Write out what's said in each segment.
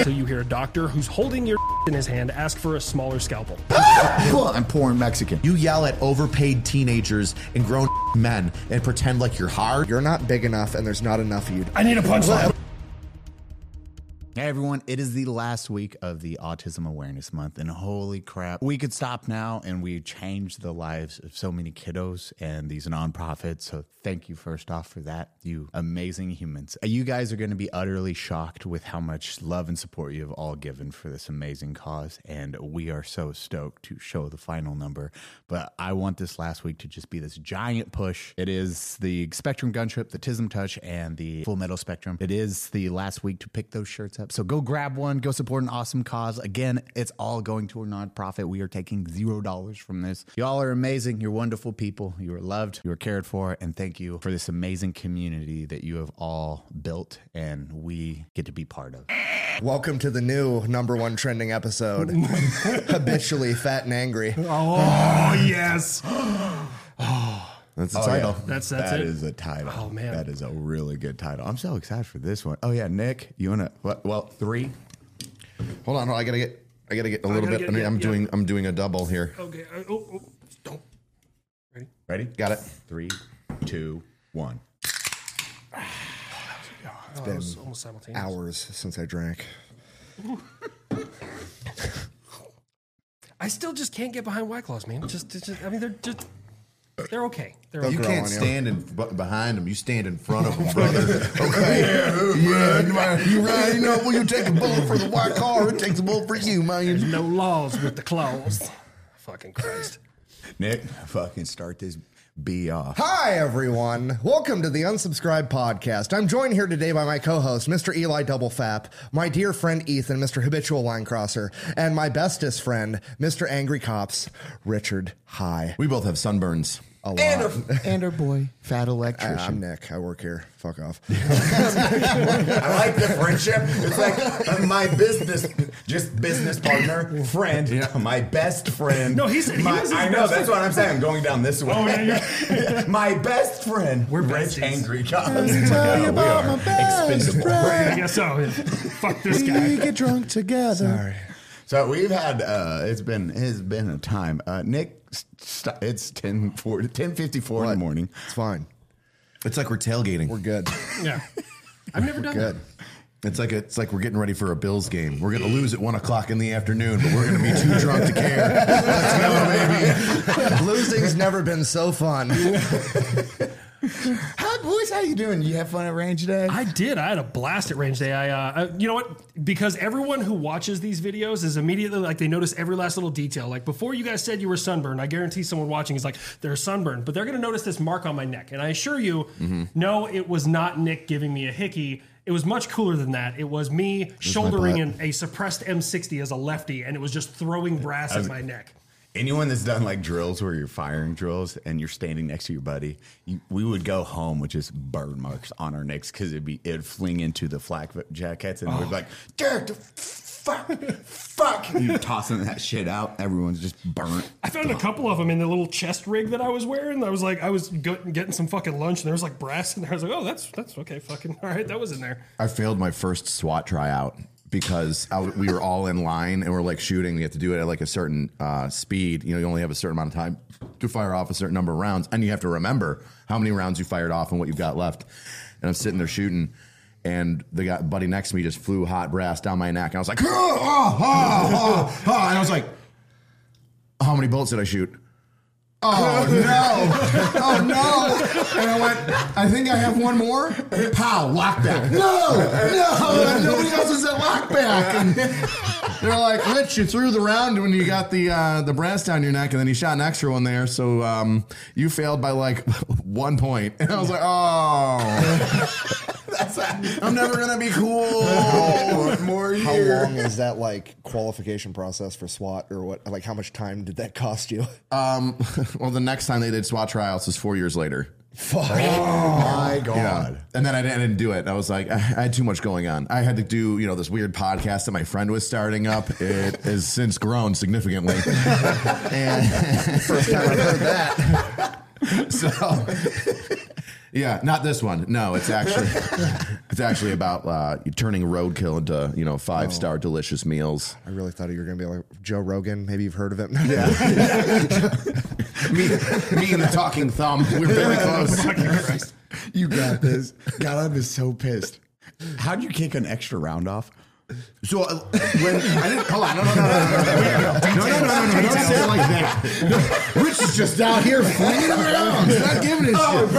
until you hear a doctor who's holding your in his hand ask for a smaller scalpel. I'm pouring Mexican. You yell at overpaid teenagers and grown men and pretend like you're hard. You're not big enough and there's not enough of you. I need a punchline. Hey everyone, it is the last week of the Autism Awareness Month, and holy crap, we could stop now and we changed the lives of so many kiddos and these nonprofits, so thank you first off for that, you amazing humans. You guys are going to be utterly shocked with how much love and support you have all given for this amazing cause, and we are so stoked to show the final number, but I want this last week to just be this giant push. It is the Spectrum Guntrip, the TISM Touch, and the Full Metal Spectrum. It is the last week to pick those shirts up. So go grab one, go support an awesome cause. Again, it's all going to a nonprofit. We are taking $0 from this. Y'all are amazing. You're wonderful people. You are loved. You are cared for. And thank you for this amazing community that you have all built and we get to be part of. Welcome to the new #1 trending episode. Habitually fat and angry. Oh, yes. That's the title. Yeah. That's That it. is a title. Oh, man. That is a really good title. I'm so excited for this one. Oh, yeah, Nick, you want to, well, 3. Hold on, I gotta get a little bit. I'm doing a double here. Okay. Don't. Ready? Got it. 3, 2, 1. It's been Almost simultaneous. hours since I drank. I still just can't get behind White Claws, man. I mean, they're okay. They're You okay. can't stand behind them. You stand in front of them, brother. Okay. Yeah. You right. You know, when you take a bullet for the white car, it takes a bullet for you, There's man. no laws with the claws. Fucking Christ. Nick, fucking start this B off. Hi, everyone. Welcome to the Unsubscribed Podcast. I'm joined here today by my co-host, Mr. Eli Double Fap, my dear friend Ethan, Mr. Habitual Line Crosser, and my bestest friend, Mr. Angry Cops, Richard High. We both have sunburns. A lot. And our boy, Fat Electrician. I'm Nick. I work here. Fuck off. I like the friendship. It's like my business partner, friend, my best friend. No, he said he was his I know, best that's friend. what I'm saying. I'm going down this way. Oh, yeah. My best friend. We're Rich besties. Angry Cops. Tell you We about are my best expendable. I guess so. Fuck this We guy. get drunk together. Sorry. So we've had, it's been a time. Nick, it's 10:54 in the morning. It's fine. It's like we're tailgating. We're good. Yeah. I've never done Good. It's like we're getting ready for a Bills game. We're gonna lose at 1 o'clock in the afternoon, but we're gonna be too drunk to care. Let's go, baby. Losing's never been so fun. How you doing? You have fun at range day? I did. I had a blast at range day. You know what? Because everyone who watches these videos is immediately like they notice every last little detail. Like before you guys said you were sunburned, I guarantee someone watching is like they're sunburned, but they're going to notice this mark on my neck. And I assure you, no, it was not Nick giving me a hickey. It was much cooler than that. It was me shouldering a suppressed M60 as a lefty, and it was just throwing brass at my neck. Anyone that's done like drills where you're firing drills and you're standing next to your buddy, we would go home with just burn marks on our necks because it'd fling into the flak jackets and we'd be like, Derek, fuck. You're tossing that shit out. Everyone's just burnt. I found a couple of them in the little chest rig that I was wearing. I was getting some fucking lunch and there was like brass in there. I was like, oh, that's okay. Fucking all right. That was in there. I failed my first SWAT tryout because we were all in line and we're like shooting. You have to do it at like a certain speed. You know, you only have a certain amount of time to fire off a certain number of rounds, and you have to remember how many rounds you fired off and what you've got left. And I'm sitting there shooting, and the buddy next to me just flew hot brass down my neck, and I was like, and I was like, how many bullets did I shoot? Oh no! Oh no! And I went, I think I have one more. Pow! Lockback. No! Nobody else is at lockback. And they're like, Rich, you threw the round when you got the brass down your neck, and then you shot an extra one there. So you failed by like 1 point. And I was like, oh. I'm never gonna be cool. More How year. long is that like qualification process for SWAT, or what? Like, how much time did that cost you? Well, the next time they did SWAT tryouts was 4 years later. Fuck. My God. Yeah. And then I didn't do it. I was like, I had too much going on. I had to do, this weird podcast that my friend was starting up. It has since grown significantly. And First time I've heard that. so, yeah, not this one. No, it's It's actually about turning roadkill into 5-star delicious meals. I really thought you were going to be like Joe Rogan. Maybe you've heard of him. Yeah. me and the talking thumb. We're very close. You got this. God, I'm just so pissed. How'd you kick an extra round off? So when I didn't hold on, no, don't say it like that. Rich is just out here flinging around. He's not giving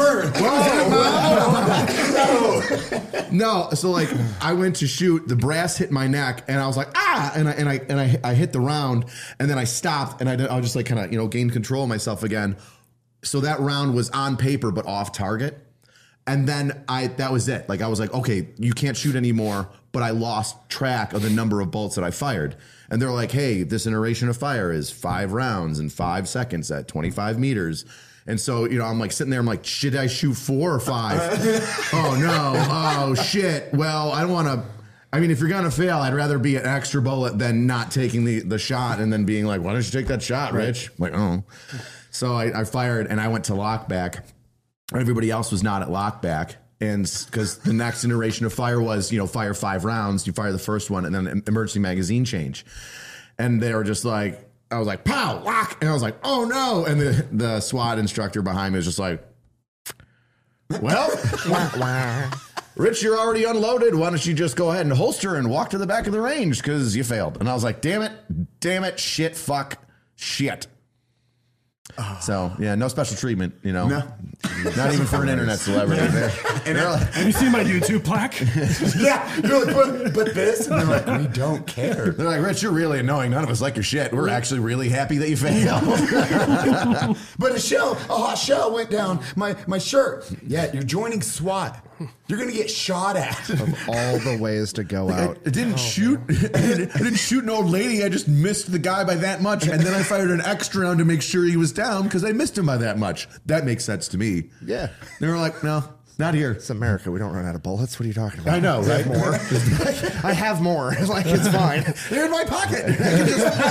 a shit. No, so like I went to shoot, the brass hit my neck, and I was like and I hit the round, and then I stopped, and I was just like kind of gain control of myself again. So that round was on paper but off target. And then that was it. Like I was like, okay, you can't shoot anymore, but I lost track of the number of bullets that I fired. And they're like, hey, this iteration of fire is 5 rounds in 5 seconds at 25 meters. And so, I'm like sitting there, I'm like, should I shoot 4 or 5? Oh no, oh shit. Well, I don't want to, if you're going to fail, I'd rather be an extra bullet than not taking the shot and then being like, why don't you take that shot, Rich? I'm like, oh. So I fired and I went to lockback. Everybody else was not at lockback, and because the next iteration of fire was, fire 5 rounds, you fire the first one, and then emergency magazine change. And they were just like, I was like, pow, lock, and I was like, oh no, and the SWAT instructor behind me was just like, well, Rich, you're already unloaded. Why don't you just go ahead and holster and walk to the back of the range because you failed? And I was like, damn it, shit, fuck, shit. So yeah, no special treatment, No. Not even for an internet celebrity. Have you seen my YouTube plaque? Yeah, you're like, but this, and they're like, we don't care. They're like, Rich, you're really annoying. None of us like your shit. We're actually really happy that you failed. But a hot shell went down my shirt. Yeah, you're joining SWAT. You're gonna get shot at. Of all the ways to go out. I didn't shoot. I didn't shoot an old lady. I just missed the guy by that much, and then I fired an extra round to make sure he was down because I missed him by that much. That makes sense to me. Yeah. They were like, no, not here. It's America. We don't run out of bullets. What are you talking about? I know, right? More. I have more. Like, it's fine. They're in my pocket. I can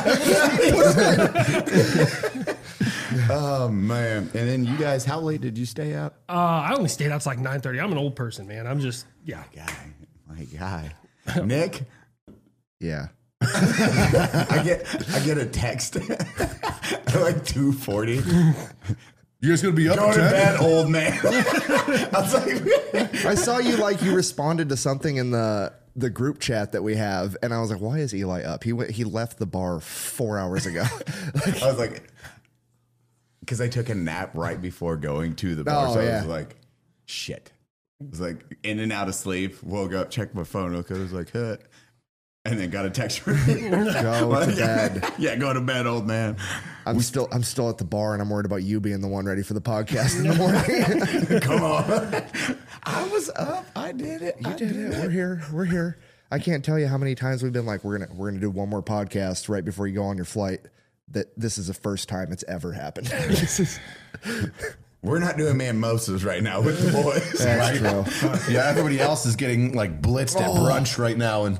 just put them in. Oh man! And then you guys, how late did you stay up? I only stayed out to like 9:30. I'm an old person, man. I'm just My guy, Nick. Yeah. I get a text at like 2:40. You guys gonna be up? Go to bed, old man. I was like, I saw you responded to something in the group chat that we have, and I was like, why is Eli up? He left the bar 4 hours ago. I was like, because I took a nap right before going to the bar. So I was like, shit. I was like in and out of sleep, woke up, checked my phone, I was like, huh. And then got a text from me. Go to bed. Yeah, go to bed, old man. I'm still at the bar, and I'm worried about you being the one ready for the podcast in the morning. Come on. I was up. I did it. You did it. We're here. I can't tell you how many times we've been like, we're gonna do one more podcast right before you go on your flight. That this is the first time it's ever happened. We're not doing mimosas right now with the boys. That's true. Yeah, everybody else is getting like blitzed at brunch right now. And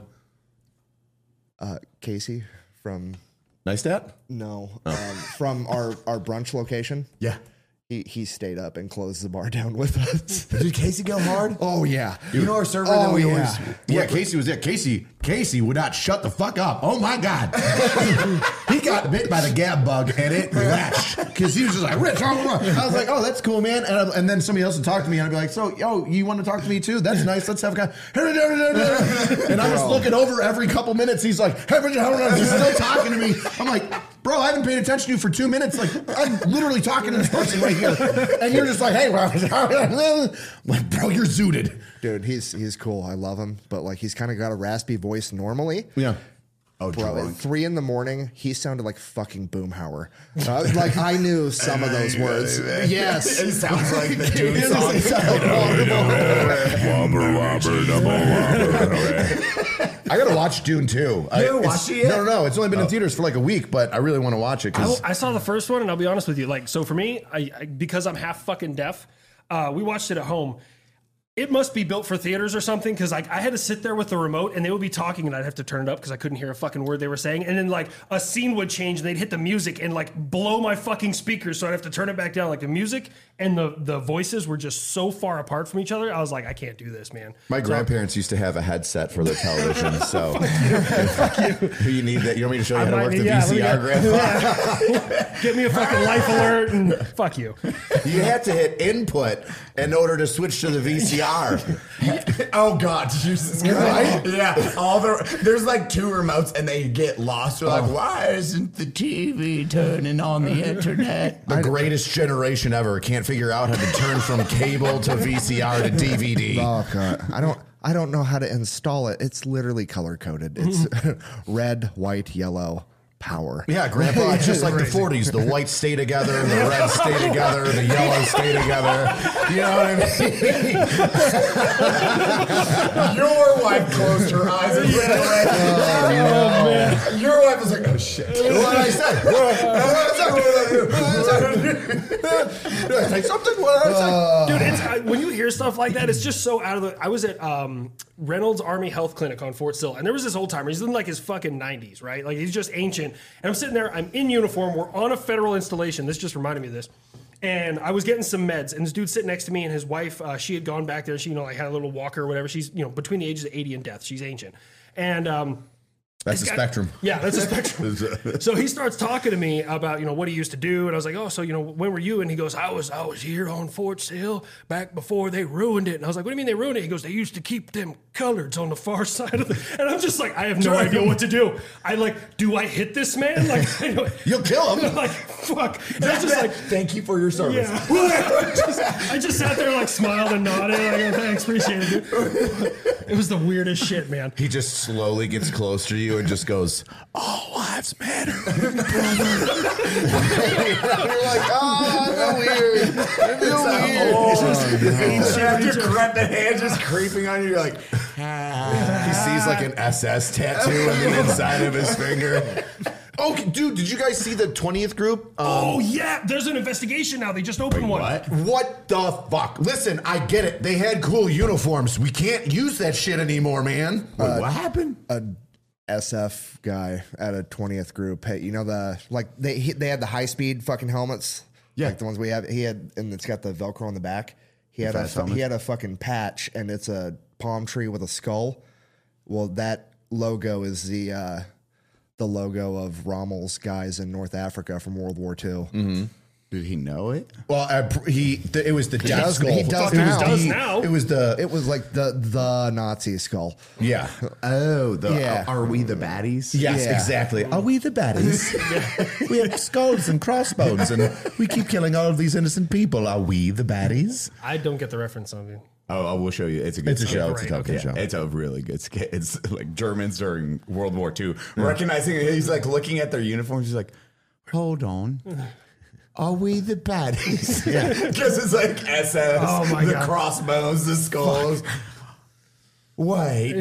Casey from Neistat? From our brunch location. Yeah. He stayed up and closed the bar down with us. Did Casey go hard? Oh yeah. You know our server that we always. Yeah, Casey was there. Casey would not shut the fuck up. Oh my God. He got bit by the gab bug and it lashed. Because he was just like, Rich, I was like, oh, that's cool, man. And then somebody else would talk to me and I'd be like, so, you want to talk to me too? That's nice. Let's have a guy. And I was looking over every couple minutes. He's like, he's still talking to me. I'm like, bro, I haven't paid attention to you for 2 minutes. Like, I'm literally talking to this person right here. And you're just like, hey, like, bro, you're zooted. Dude, he's cool. I love him. But like, he's kind of got a raspy voice normally. Yeah. Oh, bro, at 3 a.m, he sounded like fucking Boomhauer. Like I knew some of those words. Yes, it sounds like the Dune song. I gotta watch Dune 2. You haven't watched it yet? No. It's only been in theaters for like a week, but I really want to watch it. Cause I saw the first one, and I'll be honest with you. Like, so for me, I because I'm half fucking deaf, we watched it at home. It must be built for theaters or something, because like I had to sit there with the remote and they would be talking and I'd have to turn it up because I couldn't hear a fucking word they were saying. And then like a scene would change and they'd hit the music and like blow my fucking speakers, so I'd have to turn it back down. Like the music and the voices were just so far apart from each other. I was like, I can't do this, man. My grandparents used to have a headset for their television, so you need that. You want me to show you how to work the VCR, Grandpa? Get me a fucking life alert and fuck you. You had to hit input in order to switch to the VCR. Oh God, Jesus Christ! Yeah, there's like 2 remotes and they get lost. They're like, why isn't the TV turning on the internet? The greatest generation ever can't figure out how to turn from cable to VCR to DVD. Oh God, I don't know how to install it. It's literally color coded. It's red, white, yellow. Power. Yeah, Grandpa, it's just like the 40s. The whites stay together, the reds stay together, the yellows stay together. You know what I mean? Your wife closed her eyes and ran away. Man. Your wife was like, oh shit. What did I say? Did I say something? What did I say? Dude, when you hear stuff like that, it's just so out of the... I was at Reynolds Army Health Clinic on Fort Sill, and there was this old timer. He's in like his fucking 90s, right? Like he's just ancient. And I'm sitting there, I'm in uniform, we're on a federal installation. This just reminded me of this. And I was getting some meds, and this dude sitting next to me, and his wife, she had gone back there. She, like had a little walker or whatever. She's, between the ages of 80 and death. She's ancient. And that's a spectrum. Yeah, that's a spectrum. So he starts talking to me about, what he used to do. And I was like, oh, so, when were you? And he goes, I was here on Fort Sill back before they ruined it. And I was like, what do you mean they ruined it? He goes, they used to keep them coloreds on the far side of the... And I'm just like, I have no idea what to do. Do I hit this man? Like, you'll kill him. Like, fuck. And I was just like, thank you for your service. Yeah. I just sat there like smiled and nodded. Like, oh, thanks, appreciate it, dude. It was the weirdest shit, man. He just slowly gets close to you and just goes, all lives matter, brother. You're like, oh, I feel weird. The hand just creeping on you. You're like, he sees like an SS tattoo on the inside of his finger. Oh, dude, did you guys see the 20th group? Oh, yeah. There's an investigation now. They just opened one. What the fuck? Listen, I get it. They had cool uniforms. We can't use that shit anymore, man. What happened? A SF guy at a 20th group. Hey, they had the high speed fucking helmets. Yeah, like the ones we have. He had, and it's got the Velcro on the back. He had a fucking patch, and it's a palm tree with a skull. Well, that logo is the logo of Rommel's guys in North Africa from World War II. Mm-hmm. Did he know it? Well, it was the death skull. He does now. It was like the Nazi skull. Yeah. Oh, are we the baddies? Yes, exactly. Are we the baddies? We have skulls and crossbones, and we keep killing all of these innocent people. Are we the baddies? I don't get the reference on it. Oh, I will show you. It's a good show. It's a television show. It's a really good skit. It's like Germans during World War II. Recognizing it, he's like looking at their uniforms. He's like, hold on. Are we the baddies? Yeah. Because it's like SS, the crossbones, the skulls. Fuck. Wait.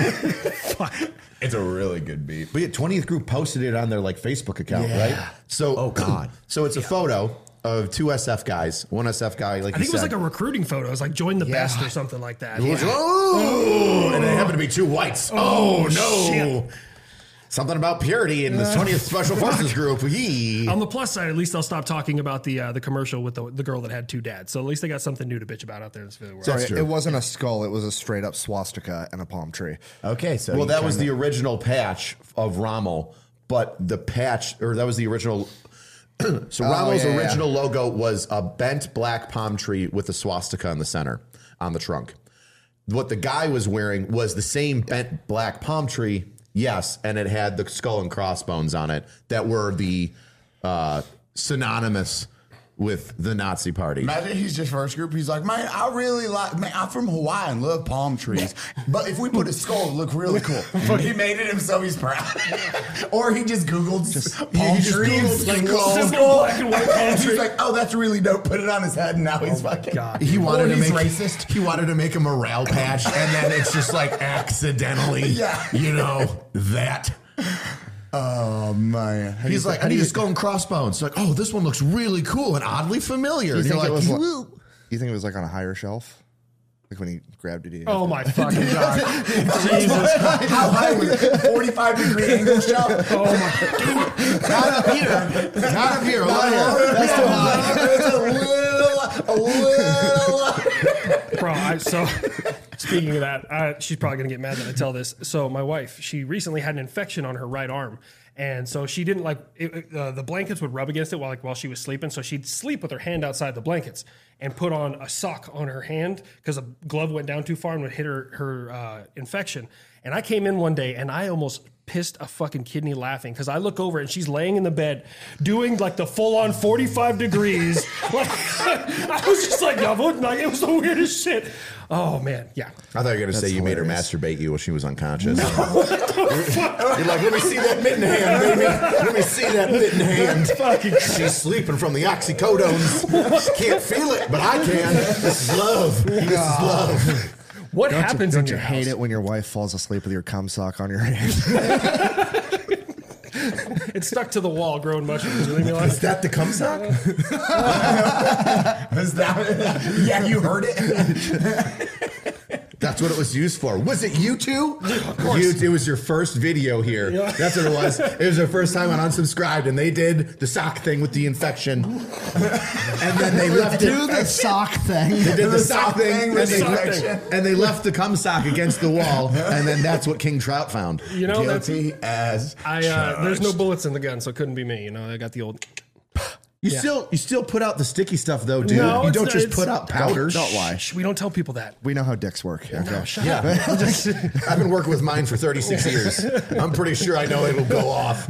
It's a really good beat. But yeah, 20th group posted it on their like Facebook account, right? So, oh God. So it's a photo of 2 SF guys. One SF guy, like I think it was like a recruiting photo. It was like join the best or something like that. Oh, and it happened to be 2 whites. Oh no. Shit. Something about purity in the 20th Special Forces group. On the plus side, at least they'll stop talking about the commercial with the girl that had 2 dads. So at least they got something new to bitch about out there in this world. Sorry, it wasn't a skull. It was a straight up swastika and a palm tree. Okay, so that was the original patch of Rommel, but that was the original. So Rommel's original logo was a bent black palm tree with a swastika in the center on the trunk. What the guy was wearing was the same bent black palm tree. Yes, and it had the skull and crossbones on it that were the synonymous with the Nazi party. Imagine he's just first group. He's like, man, I'm from Hawaii and love palm trees. But if we put a skull, it would look really cool. He made it himself. He's proud. Or he just Googled palm trees. Simple black and white palm tree. He's like, oh, that's really dope. Put it on his head, and now he's fucking. God. He wanted to make racist. He wanted to make a morale patch, and then it's just like accidentally, that. Oh man! He's like, I need a skull and crossbones. Like, oh, this one looks really cool and oddly familiar. You And think you're like, you think it was like on a higher shelf? Like when he grabbed it. Oh my fucking God. Jesus. How high was it? 45-degree angle shot? Oh my. Not up here. Not up here. Not here. That's too high. It's a little. Bro, so speaking of that, she's probably going to get mad that I tell this. So my wife, she recently had an infection on her right arm. And so she didn't like the blankets would rub against it while she was sleeping. So she'd sleep with her hand outside the blankets and put on a sock on her hand because a glove went down too far and would hit her infection. And I came in one day and I almost pissed a fucking kidney laughing because I look over and she's laying in the bed doing like the full on 45 degrees. Like I was just like, no, it was the weirdest shit. Oh man, yeah. I thought you were going to say you made her hilarious. masturbate you while she was unconscious. You're like, let me see that mitten hand, baby. Let me see that mitten hand. She's sleeping from the oxycodones. She can't feel it, but I can. This is love. This is love. What happens Don't in you your hate house? it when your wife falls asleep with your cum sock on your hand? It's stuck to the wall, growing mushrooms. You leave me alone. Is that the cum sock? Is that? Yeah, you heard it. That's what it was used for. Was it you two? It was your first video here. Yeah. That's what it was. It was their first time on Unsubscribed, and they did the sock thing with the infection. And then they left Do it. the sock thing. They did the sock thing thing, with and the they, infection. and they left the cum sock against the wall, and then that's what King Trout found. You know, that's Guilty as there's no bullets in the gun, so it couldn't be me. You know, I got the old. You still put out the sticky stuff though, dude. No, you it's don't not- just it's- put out powders. Don't lie. Shh, we don't tell people that. We know how dicks work. Okay. Shut up. I've been working with mine for 36 years. I'm pretty sure I know it'll go off.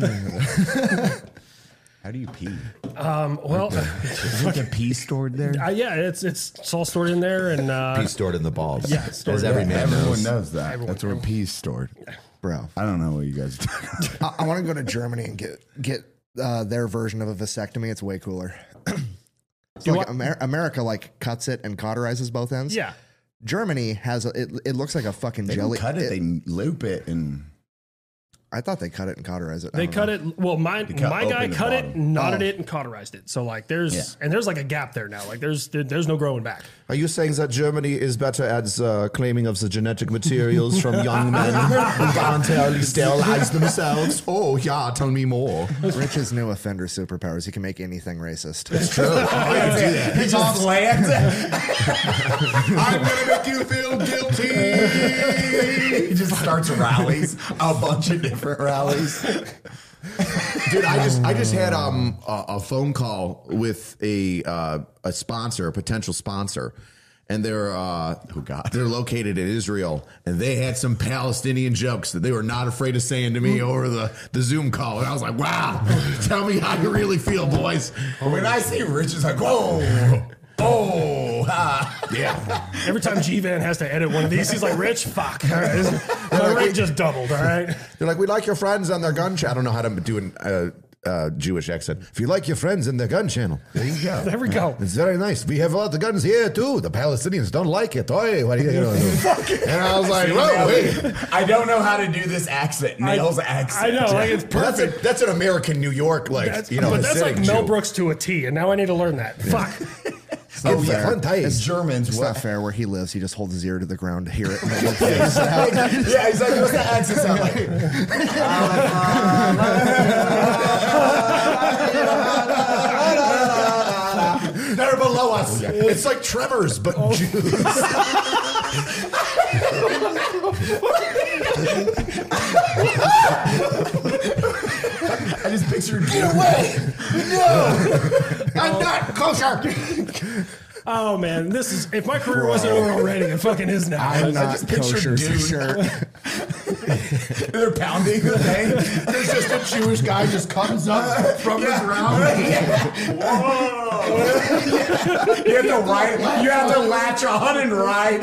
How do you pee? Well, Is it the pee stored there? yeah, it's all stored in there, and He's stored in the balls. Yeah, stored as in every there. man Everyone knows. knows that. That's where pee's stored. Bro, I don't know what you guys are talking about. I want to go to Germany and get their version of a vasectomy. It's way cooler. It's like America like cuts it and cauterizes both ends. yeah. Germany has it looks like a fucking They jelly. don't cut it, they loop it, and I thought they cut it and cauterize it. I They don't cut know. it. Well, my cut guy open the cut it, bottom. knotted it, and cauterized it. So like, there's like a gap there now. Like there's no growing back. Are you saying that Germany is better at claiming of the genetic materials from young men who voluntarily sterilize themselves? Oh, yeah, tell me more. Rich's new offender superpowers. He can make anything racist. It's true. I can do that. he just lands. I'm going to make you feel guilty. He just starts rallies, a bunch of different rallies. Dude, I just had a phone call with a sponsor, a potential sponsor, and they're they're located in Israel, and they had some Palestinian jokes that they were not afraid of saying to me over the Zoom call, and I was like, wow, tell me how you really feel, boys. When I see Rich, it's like, whoa, oh, ha. Yeah. Every time G-Van has to edit one of these, he's like, Rich, fuck. All right. My rate just doubled, all right? They're like, we like your friends on their gun channel. I don't know how to do a Jewish accent. If you like your friends in their gun channel, there you go. There we go. It's very nice. We have a lot of guns here too. The Palestinians don't like it. Oy, what are you gonna do? And I was like, whoa, wait. I don't know how to do this accent. Nail's accent. I know, like it's Well, perfect. that's an American New York, like, But that's acidic like Mel Jew. Brooks to a T, and now I need to learn that. Fuck. Oh, yeah, fun taste. It's Germans. It's What? not fair. Where he lives, he just holds his ear to the ground to hear it. And then Yeah, he's like, what's the accent sound like? They're below us. It's like Trevor's, but Jews. I just pictured Get away! No! I'm not kosher! Oh man, this is if my career wasn't over already, it fucking is now. I'm I not just pictured kosher for dude. sure. They're pounding the thing. There's just a Jewish guy just comes up from the ground. You have to ride. You have to latch on and ride.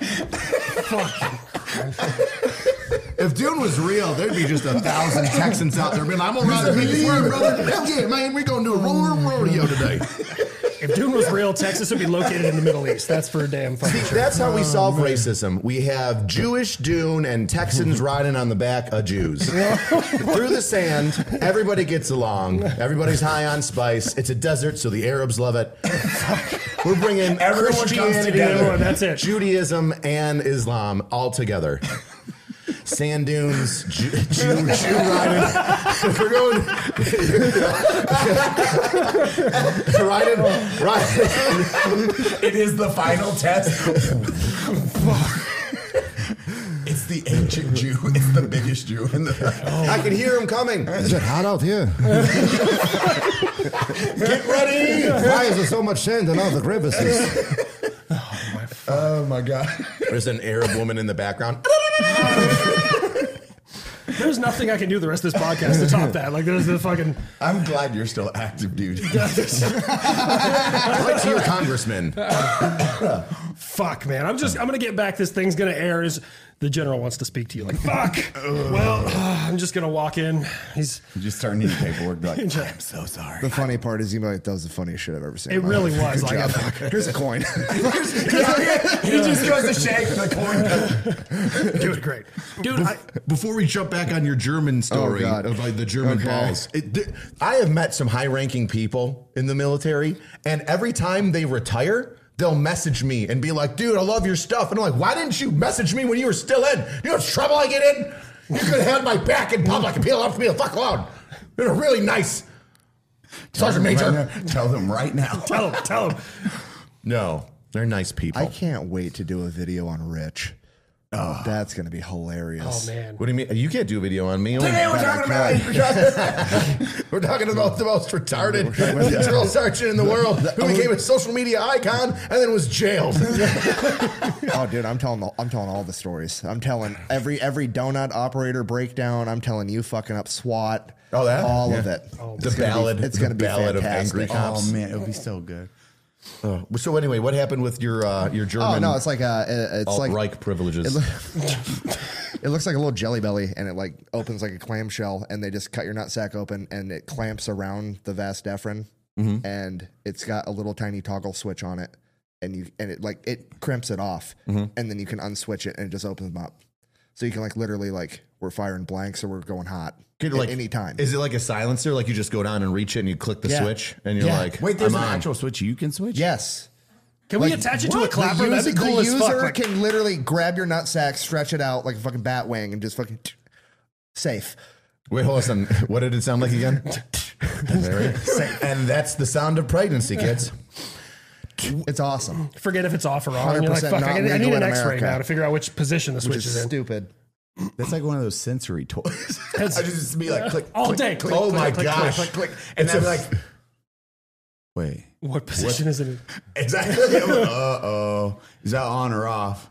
If Dune was real, there'd be just 1,000 Texans out there being like, I'm gonna ride the biggest word, brother. Hell yeah, man, we're gonna do a rodeo today. If Dune was real, Texas would be located in the Middle East. That's for a damn fucking sure. That's how we solve racism. We have Jewish Dune and Texans riding on the back of Jews. Through the sand, everybody gets along. Everybody's high on spice. It's a desert, so the Arabs love it. We're bringing Christianity, That's it. Judaism, and Islam all together. Sand dunes, Jew riding. We're going riding. It is the final test. It's the ancient Jew. It's the biggest Jew in the. I can hear him coming. Is it hot out here? Get ready. Why is there so much sand in all the crevices? Oh my God! There's an Arab woman in the background. There's nothing I can do the rest of this podcast to top that. Like, there's the fucking. I'm glad you're still active, dude. Like to your congressman. Fuck, man. I'm gonna get back. This thing's gonna air. Is the general wants to speak to you? Like, fuck. Well, I'm just gonna walk in. He's Just start needing paperwork. Be like, I'm so sorry. The funny part is, that was the funniest shit I've ever seen. It really was. Good Like, job. Here's a coin. He just goes to shake the coin. doing great, dude. Before we jump back on your German story God. of like the German Okay. balls, I have met some high-ranking people in the military, and every time they retire, they'll message me and be like, "Dude, I love your stuff," and I'm like, "Why didn't you message me when you were still in? You know how much trouble I get in? You could have had my back in public and people left me the fuck alone. You're really nice, Sergeant Major." Tell them right now. Tell him. No, they're nice people. I can't wait to do a video on Rich. Oh, that's going to be hilarious. Oh man. What do you mean? You can't do a video on me. Today we're talking about. We're talking about the most retarded drill sergeant in the world who became a social media icon and then was jailed. Oh, dude, I'm telling all the stories. I'm telling every donut operator breakdown. I'm telling you fucking up SWAT. Oh, that? all Yeah. of it. The ballad. It's going to be ballad of fantastic. angry cops. Oh man, it'll be so good. So anyway, what happened with your German? Oh no, it's like it's like Reich privileges. it looks like a little Jelly Belly, and it like opens like a clamshell, and they just cut your nutsack open, and it clamps around the vas deferens, and it's got a little tiny toggle switch on it, and it crimps it off, and then you can unswitch it, and it just opens them up, so you can like literally like we're firing blanks or we're going hot at any time. Is it like a silencer? Like you just go down and reach it, and you click the Yeah. switch, and you're Yeah. like, Wait, there's I'm an on. actual switch you can switch? Yes. Can we attach it to a clapper? The That'd be cool as user fuck. Like, can literally grab your nutsack, stretch it out like a fucking bat wing, and just fucking safe. Wait, hold on. What did it sound like again? And that's the sound of pregnancy, kids. It's awesome. forget if it's off or on. You're like, 100% fuck, not I need legal an in X-ray America. now to figure out which position the Which switch is is in. stupid. That's like one of those sensory toys. I That's- just be like, click, All click, day. click, Oh click, my click, gosh. click, click, click. And then like, wait, What position is it in? exactly. Uh-oh. Is that on or off?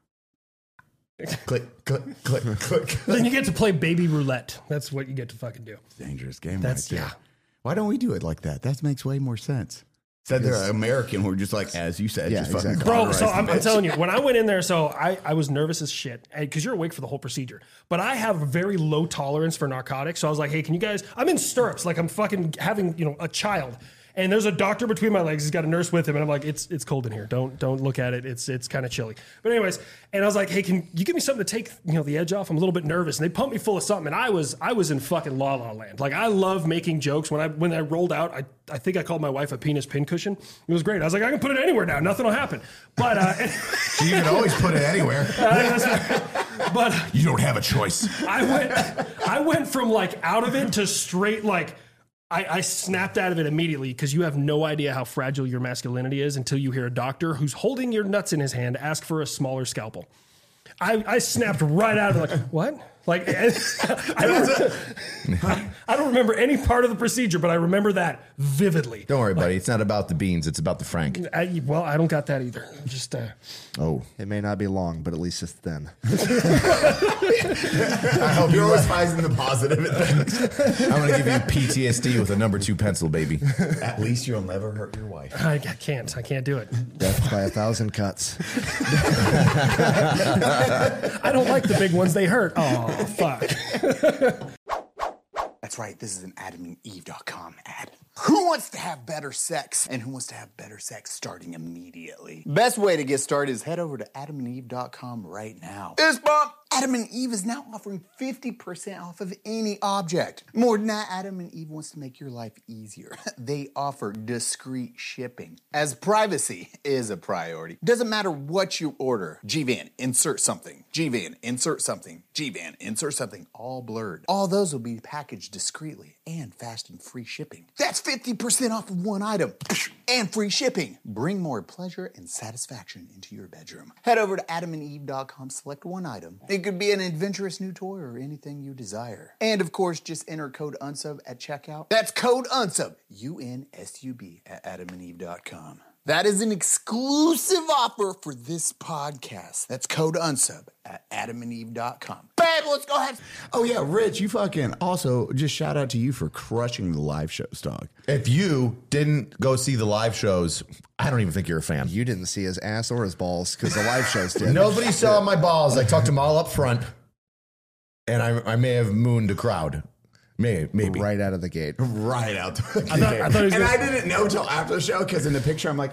Click, click, click, click. Then you get to play baby roulette. That's what you get to fucking do. Dangerous game That's- right there. yeah. Why don't we do it like that? That makes way more sense. Said they're American. We're just like, as you said, Yeah, just fucking exactly. Bro, so cauterize the I'm bitch. telling you, when I went in there, so I was nervous as shit because you're awake for the whole procedure. But I have a very low tolerance for narcotics. So I was like, hey, can you guys, I'm in stirrups, like I'm fucking having, a child. And there's a doctor between my legs. He's got a nurse with him. And I'm like, it's cold in here. Don't look at it. It's kind of chilly. But anyways, and I was like, hey, can you give me something to take, the edge off? I'm a little bit nervous. And they pumped me full of something. And I was in fucking la la land. Like I love making jokes. When I rolled out, I think I called my wife a penis pincushion. It was great. I was like, I can put it anywhere now. Nothing will happen. But You can always put it anywhere. but You don't have a choice. I went from like out of it to straight like I snapped out of it immediately because you have no idea how fragile your masculinity is until you hear a doctor who's holding your nuts in his hand ask for a smaller scalpel. I snapped right out of it like, what? Like, I don't remember any part of the procedure, but I remember that vividly. Don't worry, buddy. It's not about the beans. It's about the Frank. I don't got that either. Just Oh. It may not be long, but at least it's thin. I hope you're always finding the positive in things. I'm going to give you PTSD with a number 2 pencil, baby. At least you'll never hurt your wife. I can't do it. Death by 1,000 cuts. I don't like the big ones. They hurt. Oh, fuck. That's That's right. This is an AdamandEve.com ad. Who wants to have better sex? And who wants to have better sex starting immediately? Best way to get started is head over to AdamandEve.com right now. This bump! Adam and Eve is now offering 50% off of any object. More than that, Adam and Eve wants to make your life easier. They offer discreet shipping, as privacy is a priority. Doesn't matter what you order. GVan, insert something. GVan, insert something. GVan, insert something. All blurred. All those will be packaged discreetly and fast and free shipping. That's 50% off of one item and free shipping. Bring more pleasure and satisfaction into your bedroom. Head over to AdamandEve.com, select one item. It could be an adventurous new toy or anything you desire. And of course, just enter code UNSUB at checkout. That's code UNSUB, UNSUB, at AdamandEve.com. That is an exclusive offer for this podcast. That's code UNSUB at AdamandEve.com. Babe, let's go ahead. Oh, yeah, Rich, you fucking also just shout out to you for crushing the live shows, dog. If you didn't go see the live shows, I don't even think you're a fan. You didn't see his ass or his balls because the live shows did. Nobody saw my balls. I tucked them all up front, and I may have mooned a crowd. Maybe. Right out of the gate. Right out the I thought he was And gonna- I didn't know till after the show because in the picture I'm like,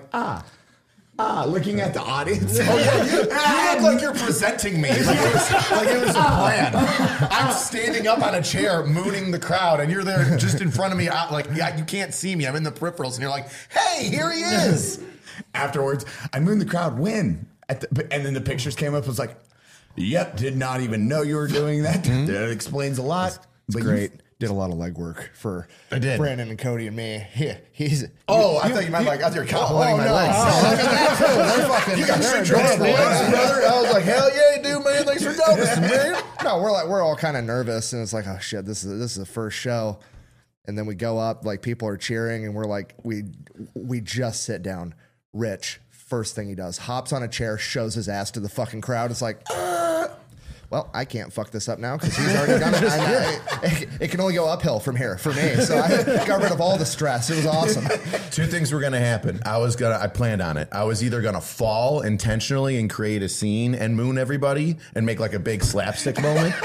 looking at the audience. Oh, yeah, you look like you're presenting me like it was a plan. I'm standing up on a chair, mooning the crowd, and you're there just in front of me. You can't see me. I'm in the peripherals, and you're like, "Hey, here he is." Afterwards, I mooned the crowd. When? And then the pictures came up. I was like, "Yep, did not even know you were doing that." That explains a lot. It's great. Did a lot of legwork for I did. Brandon and Cody and me. I thought you meant like after you're complimenting my legs. They're fucking. You got they're shit dressed, adorable. brother. I was like, hell yeah, you do, man. Thanks for noticing, man. No, we're all kind of nervous, and it's like, oh shit, this is the first show, and then we go up, like people are cheering, and we're like, we just sit down. Rich, first thing he does, hops on a chair, shows his ass to the fucking crowd. It's like, well, I can't fuck this up now because he's already done it. It can only go uphill from here for me. So I got rid of all the stress. It was awesome. Two things were going to happen. I planned on it. I was either going to fall intentionally and create a scene and moon everybody and make like a big slapstick moment.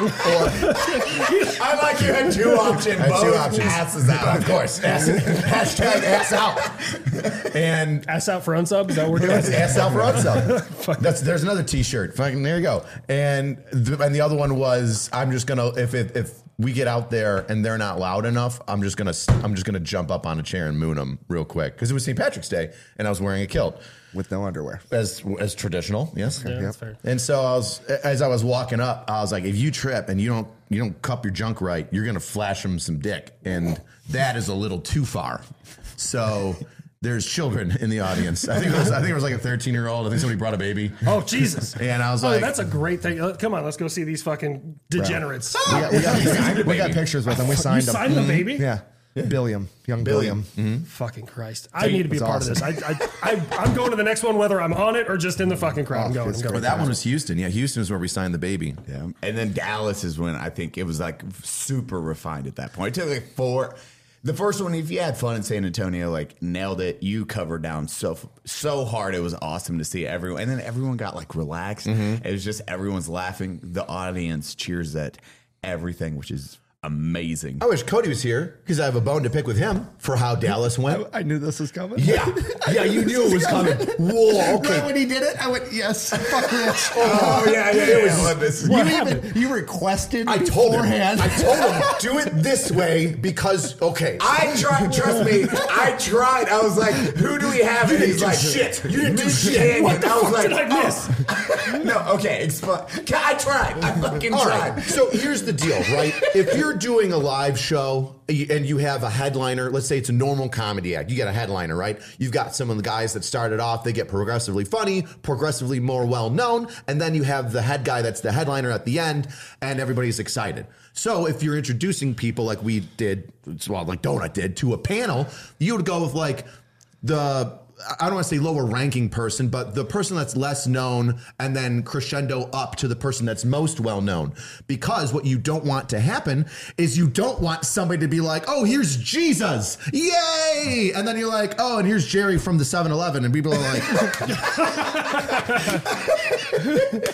I like you had two options. I had two Both options. asses out. Of course. Hashtag ass out. And Ass out for unsub? Is that what we're doing? that's ass out for unsub. There's another t-shirt. Fucking there you go. And the other one was I'm just gonna if we get out there and they're not loud enough, I'm just gonna jump up on a chair and moon them real quick because it was St. Patrick's Day and I was wearing a kilt With no underwear. as traditional. Yes. Yeah, that's fair. And so as I was walking up, I was like, if you trip and you don't cup your junk right, you're gonna flash them some dick, and that is a little too far. So there's children in the audience. I think it was like a 13-year-old. I think somebody brought a baby. Oh, Jesus. And I was like, that's a great thing. Come on, let's go see these fucking degenerates. We got pictures with them. We You signed them. signed the baby? Yeah. Billiam. Young Billiam. Fucking Christ. I need to be a part awesome. of this. I'm going to the next one, whether I'm on it or just in the fucking crowd. I'm going. it's I'm going. well, that one was Houston. Yeah, Houston is where we signed the baby. Yeah. And then Dallas is when I think it was like super refined at that point. It took like four. The first one, if you had fun in San Antonio, like nailed it. You covered down so hard. It was awesome to see everyone. And then everyone got like relaxed. It was just everyone's laughing. The audience cheers at everything, which is amazing. I wish Cody was here because I have a bone to pick with him for how Dallas went. I knew this was coming. Yeah, you knew it was coming. Whoa, okay. Right when he did it, I went, yes, fuck Rich. Oh, yeah. It was, You requested I told him. beforehand. I told him do it this way because I tried, trust me, I tried. I was like, who do we have? And he's like, shit. You didn't do shit. What the And I was fuck like, did I miss? no, okay. I tried. I fucking All tried. right. So here's the deal, right? If you're doing a live show and you have a headliner, let's say it's a normal comedy act, you get a headliner, right? You've got some of the guys that started off, they get progressively funny, progressively more well known, and then you have the head guy that's the headliner at the end, and everybody's excited. So if you're introducing people like we did, well, like Donut did, to a panel, you would go with like I don't want to say lower ranking person, but the person that's less known and then crescendo up to the person that's most well known. Because what you don't want to happen is you don't want somebody to be like, oh, here's Jesus. Yay. And then you're like, oh, and here's Jerry from the 7-Eleven. And people are like,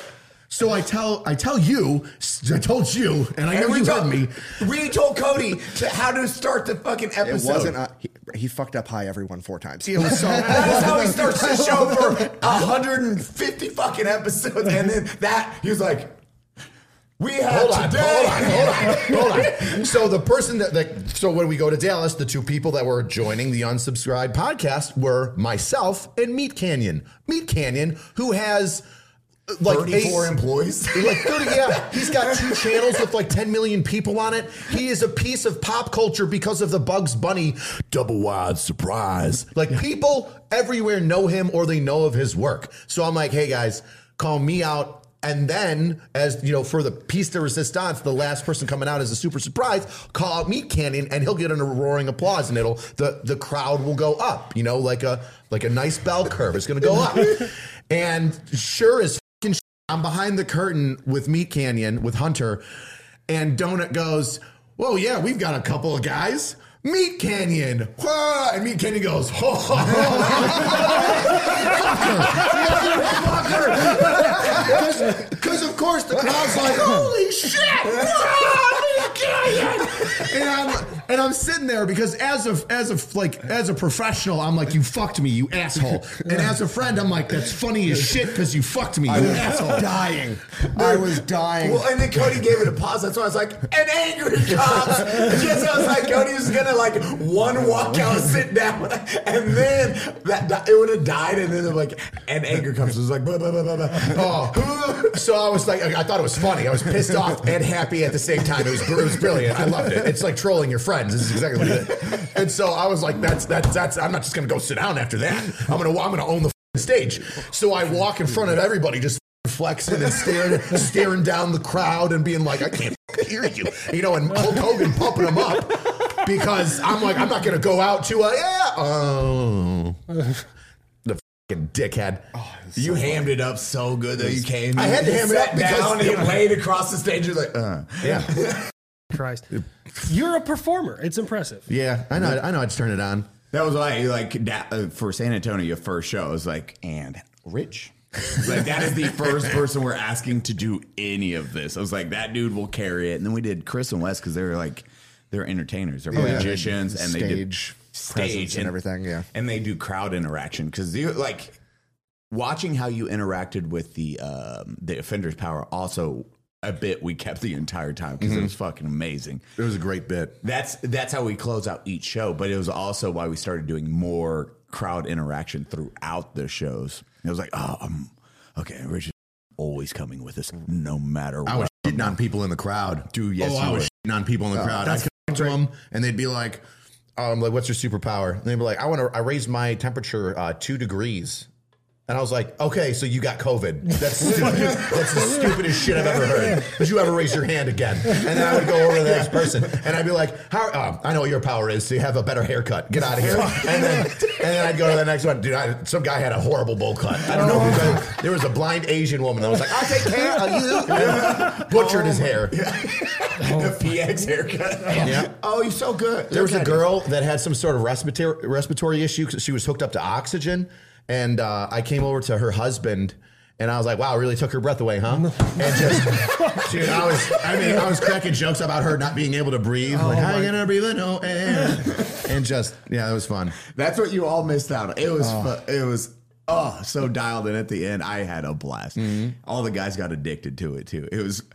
So I told you, and I know you heard me. We told Cody how to start the fucking It episode. wasn't. He fucked up Hi Everyone 4 times. It was so. That's how he starts the show for 150 fucking episodes, and then he was like, "We have Hold on. So the person so when we go to Dallas, the two people that were joining the Unsubscribed podcast were myself and Meat Canyon. Meat Canyon, who has like 34 employees. Like 30, yeah. He's got 2 channels with like 10 million people on it. He is a piece of pop culture because of the Bugs Bunny double wide surprise. Like people everywhere know him or they know of his work. So I'm like, hey guys, call me out. And then, as you know, for the piece de resistance, the last person coming out is a super surprise. Call out Meat Canyon, and he'll get a roaring applause, and the crowd will go up. You know, like a nice bell curve. It's going to go up. And sure as fucking shit, I'm behind the curtain with Meat Canyon with Hunter, and Donut goes, "Well, yeah, we've got a couple of guys." Meat Canyon. Whoa. And Meat Canyon goes, because of course the crowd's like, holy shit! Meat Canyon! And I'm sitting there because as a professional, I'm like, you fucked me, you asshole. And as a friend, I'm like, that's funny as shit because you fucked me, you asshole. Dying. I was dying. Well, and then Cody gave it a pause. That's why I was like, an angry cops. Just I was like, Cody was gonna like one walk out, sit down, and then it would have died, and then like an anger comes. It was like, blah, blah, blah, blah, blah. Oh, so I was like, I thought it was funny. I was pissed off and happy at the same time. It was brilliant. I loved it. It's like trolling your friends. This is exactly what it is. And so I was like, that's. I'm not just gonna go sit down after that. I'm gonna own the stage. So I walk in front of everybody, just flexing and staring down the crowd and being like, I can't hear you, you know, and Hulk Hogan pumping them up because I'm like, I'm not gonna go out to the fucking dickhead. Oh, you hammed it up so good that you came. I had to ham it up down because and laid across the stage. You're like, yeah. Christ, you're a performer. It's impressive. Yeah, I know. I just turn it on. That was like for San Antonio, your first show. It was like, and Rich. Like that is the first person we're asking to do any of this. I was like, that dude will carry it. And then we did Chris and Wes because they're entertainers, they're magicians, and they did stage and everything. Yeah, and they do crowd interaction because like watching how you interacted with the Offender's Power. Also, a bit we kept the entire time because it was fucking amazing. It was a great bit. That's how we close out each show. But it was also why we started doing more crowd interaction throughout the shows. It was like, okay, Rich is always coming with us, no matter what. I was shitting on people in the crowd. Dude, yes, I was shitting on people in the crowd. I'd come to them, and they'd be like, what's your superpower? And they'd be like, I raised my temperature 2 degrees. And I was like, okay, so you got COVID. That's stupid. That's the stupidest shit I've ever heard. Did you ever raise your hand again? And then I would go over to the next person, and I'd be like, I know what your power is, so you have a better haircut. Get out of here. And then I'd go to the next one. Dude, some guy had a horrible bowl cut. I don't know who. There was a blind Asian woman that was like, I'll take care of you. And butchered his hair. The PX haircut. Yeah. Oh, you're so good. There was a girl that had some sort of respiratory issue because she was hooked up to oxygen. And I came over to her husband, and I was like, "Wow, really took her breath away, huh?" And just, dude, I was cracking jokes about her not being able to breathe. Like, how are you gonna breathe in no air? And just, yeah, it was fun. That's what you all missed out on. It was so dialed in at the end. I had a blast. All the guys got addicted to it too. It was,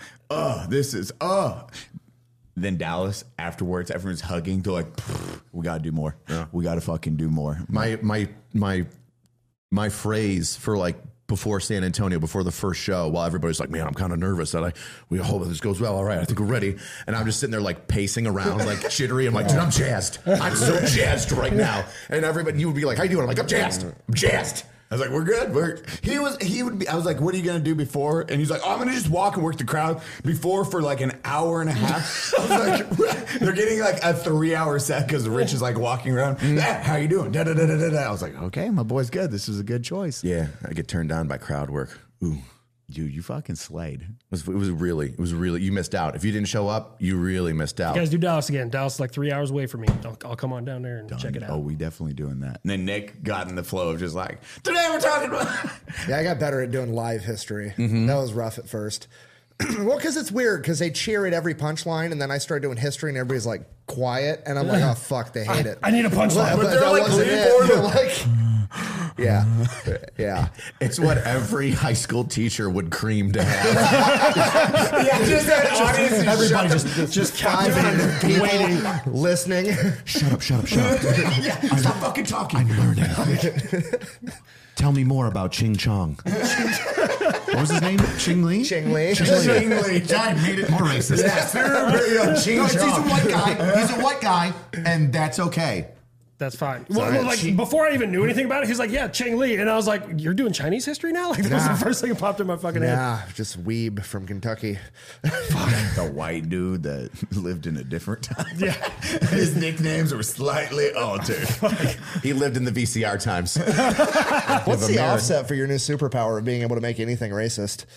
Then Dallas afterwards, everyone's hugging. They're like, "We gotta do more. Yeah. We gotta fucking do more." My phrase for like before San Antonio, before the first show, while everybody's like, man, I'm kind of nervous that we hope this goes well. All right, I think we're ready. And I'm just sitting there like pacing around like jittery. I'm like, dude, I'm jazzed. I'm so jazzed right now. And everybody, you would be like, how you doing? I'm like, I'm jazzed. I'm jazzed. I was like, we're good. He would be, I was like, what are you going to do before? And he's like, I'm going to just walk and work the crowd before for like an hour and a half. I was like, they're getting like a 3-hour set because Rich is like walking around. How you doing? Da, da, da, da, da. I was like, okay, my boy's good. This is a good choice. Yeah, I get turned on by crowd work. Ooh. Dude, you fucking slayed. It was really, you missed out. If you didn't show up, you really missed out. You guys do Dallas again. Dallas is like 3 hours away from me. I'll come on down there and check it out. Oh, we definitely doing that. And then Nick got in the flow of just like, today we're talking about. Yeah, I got better at doing live history. That was rough at first. Well, because it's weird because they cheer at every punchline, and then I started doing history, and everybody's like quiet, and I'm like, oh fuck, they hate it. I need a punchline. But they're that like wasn't leaning it. forward. They're like, yeah. It's what every high school teacher would cream to have. Yeah, just that audience is Everybody shut just 500 people waiting. listening. Shut up. Yeah, stop fucking talking. I'm learning. Tell me more about Ching Chong. What was his name? Ching Li? Ching Li. Ching Li. Giant made it more racist. Yeah, Ching No, he's a Chong. white guy. He's a white guy, and that's okay. That's fine. Well, like before I even knew anything about it, he's like, "Yeah, Cheng Li," and I was like, "You're doing Chinese history now?" Like that was the first thing that popped in my fucking head. Yeah, just weeb from Kentucky. The white dude that lived in a different time. Yeah. His nicknames were slightly altered. He lived in the VCR times. What's the offset for your new superpower of being able to make anything racist?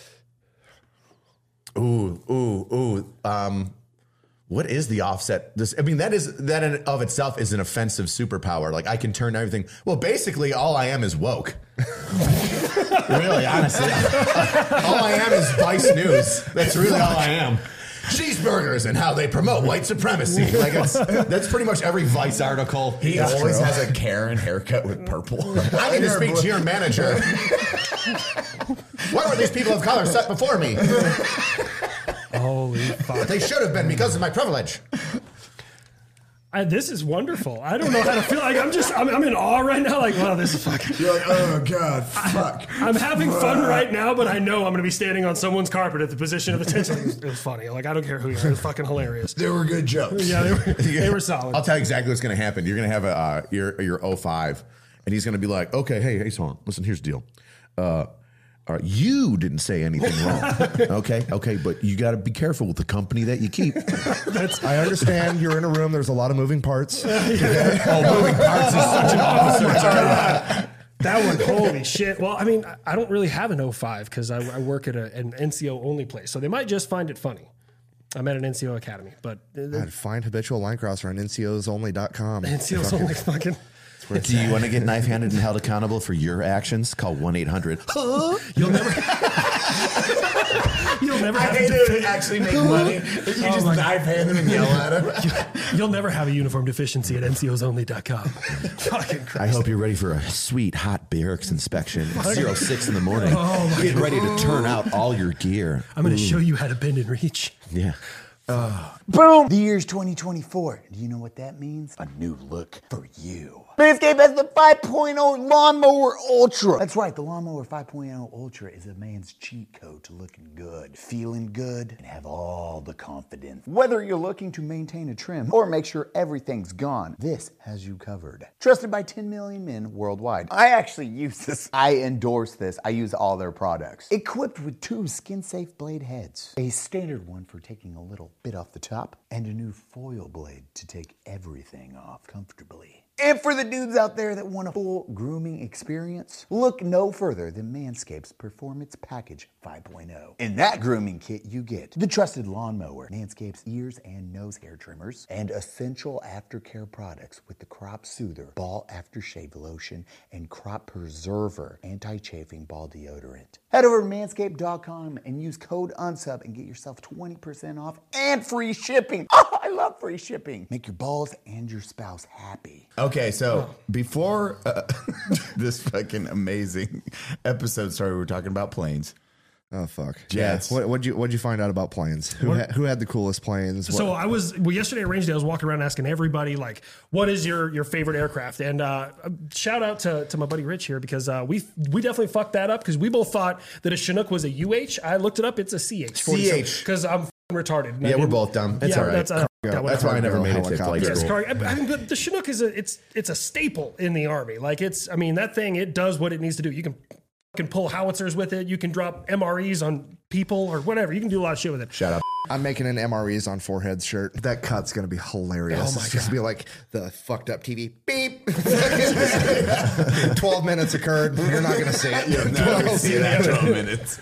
What is the offset? That in of itself is an offensive superpower. Like I can turn everything. Well, basically, all I am is woke. Really, honestly, all I am is Vice News. That's really all I am. Cheeseburgers and how they promote white supremacy. Like that's pretty much every Vice article. He always has a Karen haircut with purple. I need to speak to your manager. Why were these people of color set before me? Holy fuck! They should have been because of my privilege. This is wonderful. I don't know how to feel. Like I'm in awe right now. Like, wow, this is fucking. You're like, oh god, fuck. I'm having fun right now, but I know I'm going to be standing on someone's carpet at the position of attention. It was funny. Like, I don't care who you are. It was fucking hilarious. There were good jokes. Yeah, they were solid. I'll tell you exactly what's going to happen. You're going to have your 05, and he's going to be like, okay, hey, son, listen, here's the deal. You didn't say anything wrong. Okay, but you got to be careful with the company that you keep. I understand you're in a room. There's a lot of moving parts. Moving parts is such an officer term. That one, holy shit. Well, I mean, I don't really have an 05 because I work at an NCO only place, so they might just find it funny. I'm at an NCO academy, but I'd find habitual line crosser on NCOsonly.com. NCO's only fucking. Do you want to get knife-handed and held accountable for your actions? Call 1-800. You'll never I have hate a it. Actually make money. You just knife hand them and yell at him. You'll never have a uniform deficiency at NCOsonly.com. Fucking Christ. I hope you're ready for a sweet, hot barracks inspection at 06 in the morning. Get ready to turn out all your gear. I'm going to show you how to bend and reach. Yeah. Boom! The year's 2024. Do you know what that means? A new look for you. Manscaped has the 5.0 Lawnmower Ultra. That's right, the Lawnmower 5.0 Ultra is a man's cheat code to looking good, feeling good, and have all the confidence. Whether you're looking to maintain a trim or make sure everything's gone, this has you covered. Trusted by 10 million men worldwide. I actually use this. I endorse this. I use all their products. Equipped with 2 skin-safe blade heads. A standard one for taking a little bit off the top, and a new foil blade to take everything off comfortably. And for the dudes out there that want a full grooming experience, look no further than Manscaped's Performance Package 5.0. In that grooming kit, you get the trusted lawnmower, Manscaped's ears and nose hair trimmers, and essential aftercare products with the Crop Soother, Ball Aftershave Lotion, and Crop Preserver Anti-Chafing Ball Deodorant. Head over to manscaped.com and use code UNSUB and get yourself 20% off and free shipping. Oh, I love free shipping. Make your balls and your spouse happy. Okay, so before this fucking amazing episode started, we were talking about planes. Oh fuck! Jets. Yeah. What'd you find out about planes? Who had the coolest planes? So yesterday at Range Day, I was walking around asking everybody, like, what is your favorite aircraft? And shout out to my buddy Rich here, because we definitely fucked that up, because we both thought that a Chinook was a UH. I looked it up. It's a CH. Because I'm retarded. Yeah, we're both dumb. It's all right. That's why I never made it to flight Yes, school. I mean, but the Chinook is it's a staple in the Army. Like that thing, it does what it needs to do. You can pull howitzers with it. You can drop MREs on people or whatever. You can do a lot of shit with it. Shut up. I'm making an MREs on foreheads shirt. That cut's gonna be hilarious. Oh my it's just God. be like the fucked up TV. Beep. 12 minutes occurred. You're not gonna see it. You'll never see that 12 minutes.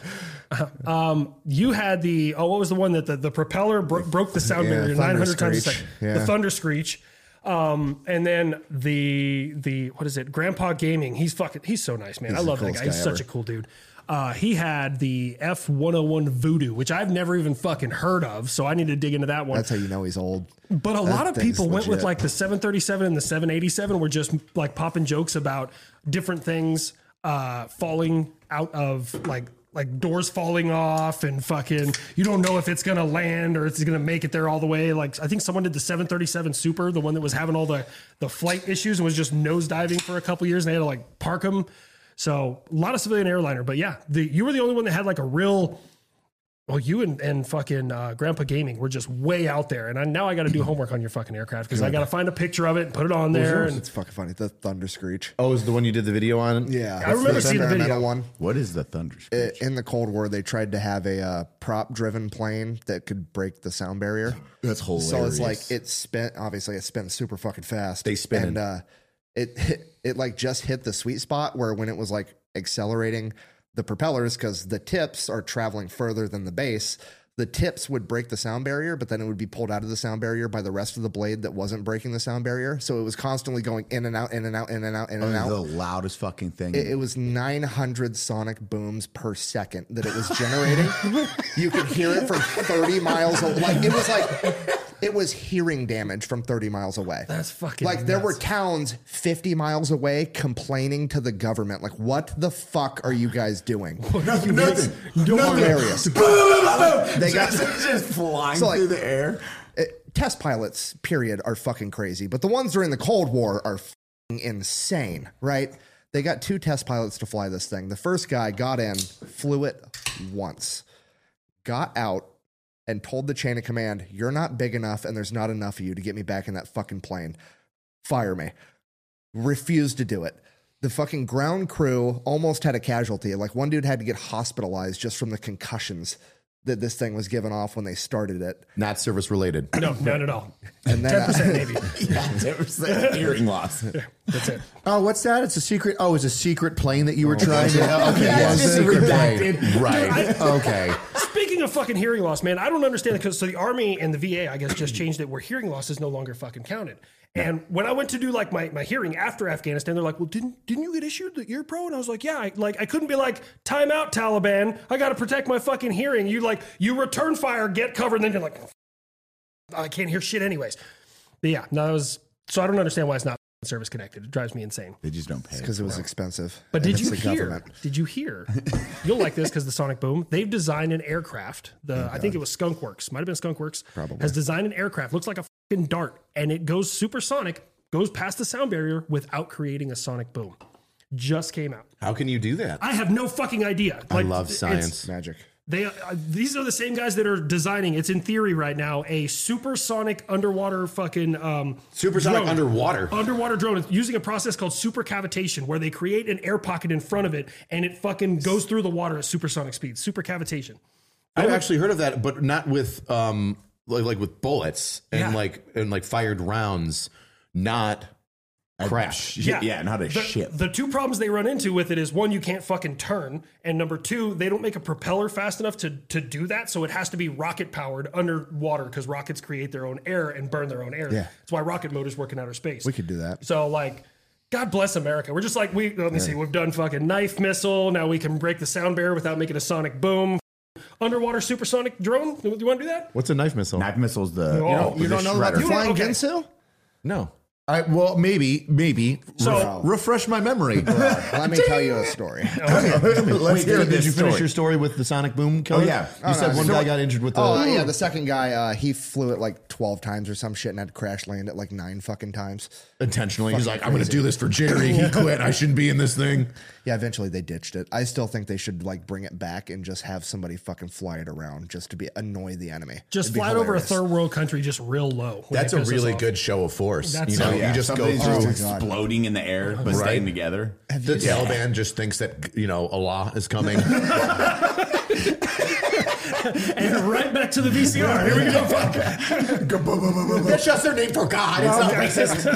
You had what was the one that the propeller broke the sound Yeah, barrier thunder 900 times a screech. second? Yeah. The thunder screech. And then the what is it? Grandpa Gaming. He's so nice, man. I the love that coolest guy. He's guy such a ever. cool dude. He had the F101 Voodoo, which I've never even fucking heard of, so I need to dig into that one. That's how you know he's old. But a lot of thing's people went with legit. like the 737 and the 787 were just like popping jokes about different things falling out of like doors falling off and fucking you don't know if it's gonna land or it's gonna make it there all the way. Like I think someone did the 737 Super, the one that was having all the flight issues and was just nosediving for a couple years and they had to like park them. So a lot of civilian airliner, but yeah, you were the only one that had like a real. Well, you and fucking Grandpa Gaming were just way out there, and now I got to do homework on your fucking aircraft because I got to find a picture of it and put it on there. And It's fucking funny. The thunder screech. Oh, is the one you did the video on? Yeah, I remember seeing the experimental video. one. What is the thunder screech? In the Cold War, they tried to have a prop-driven plane that could break the sound barrier. That's hilarious. So it's like it spins super fucking fast. They spin and it like just hit the sweet spot where when it was like accelerating the propellers because the tips are traveling further than the base. The tips would break the sound barrier, but then it would be pulled out of the sound barrier by the rest of the blade that wasn't breaking the sound barrier. So it was constantly going in and out, in and out, in and out, in and out. the loudest fucking thing. It was 900 sonic booms per second that it was generating. You could hear it from 30 miles away. It was hearing damage from 30 miles away. That's fucking like there were nuts. towns 50 miles away complaining to the government. Like, what the fuck are you guys doing? Nothing. Hilarious. They got just flying So, like, through the air. Test pilots, period, are fucking crazy. But the ones during the Cold War are fucking insane, right? They got 2 test pilots to fly this thing. The first guy got in, flew it once, got out, and told the chain of command, "You're not big enough and there's not enough of you to get me back in that fucking plane. Fire me." Refused to do it. The fucking ground crew almost had a casualty. Like one dude had to get hospitalized just from the concussions that this thing was giving off when they started it. Not service related. No, not at all. And then 10% maybe. Yeah, 10% hearing loss. That's it. Oh, what's that? It's a secret. Oh, it's a secret plane that you were trying to. Okay, Yeah, it's it's a secret redacted. plane. Right. Dude, Okay. Speaking of fucking hearing loss, man, I don't understand it because so the Army and the VA, I guess, just changed it where hearing loss is no longer fucking counted. And when I went to do like my hearing after Afghanistan, they're like, "Well, didn't you get issued the ear pro?" And I was like, "Yeah." I couldn't be like, "Time out, Taliban. I got to protect my fucking hearing." You return fire, get covered, and then you're like, oh, "I can't hear shit anyways." But yeah, no, that was so I don't understand why it's not service connected. It drives me insane. They just don't pay. because it was expensive. But And did it's you the hear? government. Did you hear? You'll like this because the Sonic Boom. They've designed an aircraft. I think it was Skunkworks. Might have been Skunkworks. Probably. Has designed an aircraft. Looks like a fucking dart, and it goes supersonic. Goes past the sound barrier without creating a sonic boom. Just came out. How can you do that? I have no fucking idea. I love it's- science. Magic. These are the same guys that are designing. It's in theory right now a supersonic underwater fucking Supersonic drone. underwater drone. It's using a process called supercavitation, where they create an air pocket in front of it and it fucking goes through the water at supersonic speed. Supercavitation. I've actually heard of that, but not with like with bullets and Yeah. like fired rounds, not crash. Yeah, not a ship. The 2 problems they run into with it is 1, you can't fucking turn, and number 2, they don't make a propeller fast enough to do that, so it has to be rocket powered underwater because rockets create their own air and burn their own air. Yeah. That's why rocket motors work in outer space. We could do that. So like, God bless America. We're just like let me see. We've done fucking knife missile. Now we can break the sound barrier without making a sonic boom. Underwater supersonic drone. Do you want to do that? What's a knife missile? Knife missiles. The You don't know about the You don't- flying okay. Ginsu? No. Well, maybe. So- refresh my memory. Let me tell you a story. Let's hear Did this you finish story. your story with the sonic boom killer? Oh, yeah. You said one guy got injured with the. Yeah, the second guy, he flew it like 12 times or some shit and had to crash land it like 9 fucking times. Intentionally. He's like, I'm going to do this for Jerry. He quit. I shouldn't be in this thing. Yeah, eventually they ditched it. I still think they should like bring it back and just have somebody fucking fly it around just to annoy the enemy. Just It'd be fly it over a hilarious. third world country just real low. when That's it a pisses us really off. good show of force. That's You know, so- you just go Somebody's through. just exploding in the air, but staying together. The Taliban just thinks that, Allah is coming. And right back to the VCR. Here we go. That's just their name for God. It's not racist.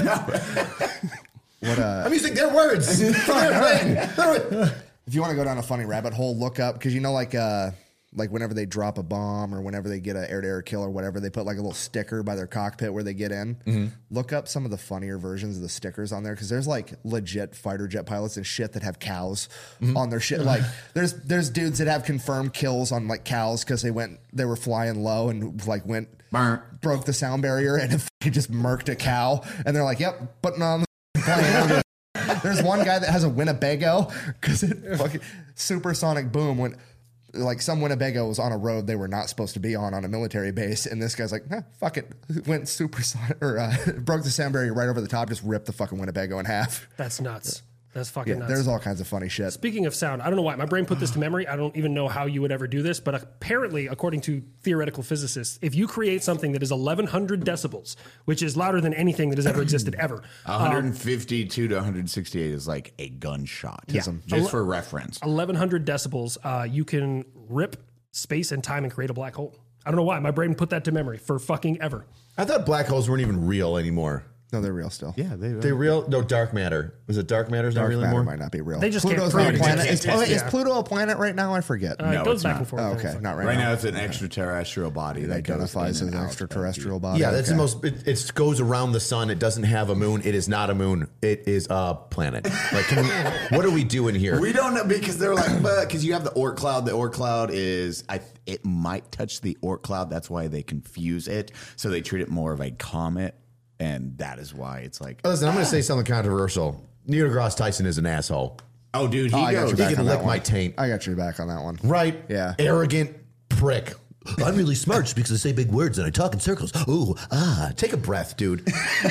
I'm using their words. If you want to go down a funny rabbit hole, look up, because you know, like whenever they drop a bomb or whenever they get an air-to-air kill or whatever, they put like a little sticker by their cockpit where they get in. Look up some of the funnier versions of the stickers on there, because there's like legit fighter jet pilots and shit that have cows on their shit. Like there's dudes that have confirmed kills on like cows because they were flying low and like broke the sound barrier and it just murked a cow, and they're like, yep, putting on the plane. There's one guy that has a Winnebago because it fucking supersonic boom went. Like some Winnebago was on a road they were not supposed to be on a military base, and this guy's like, fuck it, went supersonic or broke the sound barrier right over the top, just ripped the fucking Winnebago in half. That's nuts. That's fucking nuts. There's all kinds of funny shit. Speaking of sound, I don't know why my brain put this to memory. I don't even know how you would ever do this, but apparently, according to theoretical physicists, if you create something that is 1,100 decibels, which is louder than anything that has ever existed ever, 152 to 168 is like a gunshot. Yeah. Just for reference. 1,100 decibels, you can rip space and time and create a black hole. I don't know why my brain put that to memory for fucking ever. I thought black holes weren't even real anymore. No, they're real still. Yeah, They real? No, dark matter. Was it dark matter's not Dark real matter anymore? might not be real. They just Pluto's can't not a prove it. planet. They can't test Is it. Pluto a planet right now? I forget. It No, goes it's back not. and forth. Oh, okay, not right, Right now. now, it's an extraterrestrial body that Identifies goes in as and an out. extraterrestrial body. Yeah, that's Okay. the most. It goes around the sun. It doesn't have a moon. It is not a moon. It is a planet. Like, what are we doing here? We don't know because they're like, because you have the Oort cloud. The Oort cloud is, it might touch the Oort cloud. That's why they confuse it. So they treat it more of a comet. And that is why it's like, Listen, I'm going to say something controversial. Neil deGrasse Tyson is an asshole. oh, dude, I got goes. you He back can on that lick my one. taint. I got your back on that one. Right? Yeah. Arrogant prick. I'm really smart just because I say big words and I talk in circles. Ooh, take a breath, dude.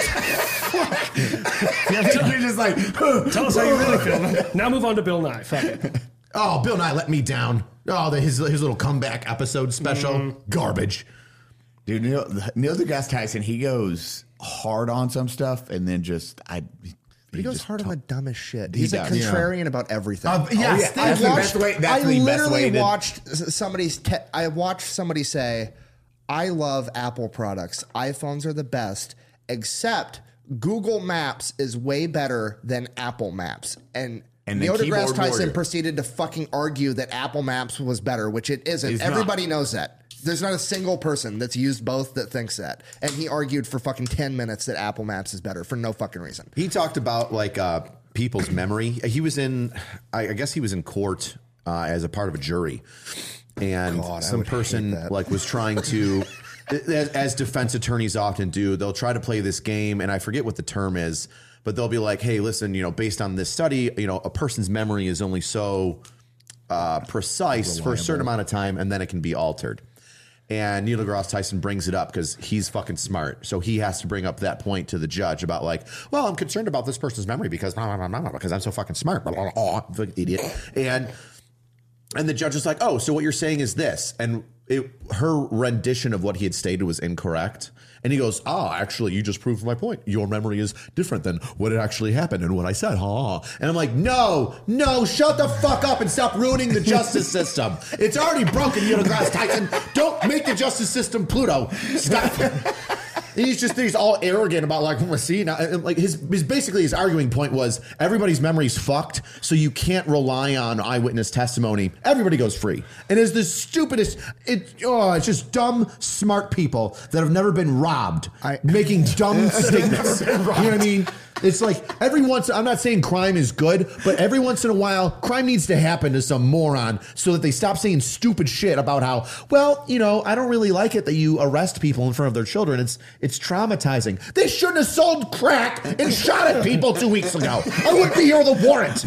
You're just like, Tell us how you really feel. Now move on to Bill Nye. Fuck it. Oh, Bill Nye let me down. Oh, his little comeback episode special. Garbage. dude, Neil deGrasse Tyson, he goes hard on some stuff and then just, He goes hard on the dumbest shit. He He's a does. contrarian about everything. Yes, That's the best way. That's I the best literally way to. watched I watched somebody say, "I love Apple products. iPhones are the best, except Google Maps is way better than Apple Maps." And And Neil then deGrasse Keyboard Tyson Warrior. proceeded to fucking argue that Apple Maps was better, which it isn't. It's not. Everybody knows that. There's not a single person that's used both that thinks that. And he argued for fucking 10 minutes that Apple Maps is better for no fucking reason. He talked about like people's memory. He was in, I guess he was in court as a part of a jury, and God, I some would hate person that. like was trying to, as defense attorneys often do, they'll try to play this game, and I forget what the term is, but they'll be like, "Hey, listen, based on this study, a person's memory is only so precise for a certain amount of time, and then it can be altered." And Neil deGrasse Tyson brings it up because he's fucking smart. So he has to bring up that point to the judge about like, well, I'm concerned about this person's memory because because I'm so fucking smart. Blah, blah, blah, blah, idiot. And the judge was like, oh, so what you're saying is this. And her rendition of what he had stated was incorrect. And he goes, actually, you just proved my point. Your memory is different than what had actually happened and what I said. And I'm like, no, shut the fuck up and stop ruining the justice system. It's already broken, Neil deGrasse Tyson. Don't make the justice system Pluto. Stop. He's all arrogant about like, see, now, like his arguing point was everybody's memory's fucked, so you can't rely on eyewitness testimony. Everybody goes free, and it's the stupidest. It's just dumb, smart people that have never been robbed making dumb statements. You know what I mean? It's like I'm not saying crime is good, but every once in a while, crime needs to happen to some moron so that they stop saying stupid shit about how, well, I don't really like it that you arrest people in front of their children. It's traumatizing. They shouldn't have sold crack and shot at people 2 weeks ago. I wouldn't be here with a warrant.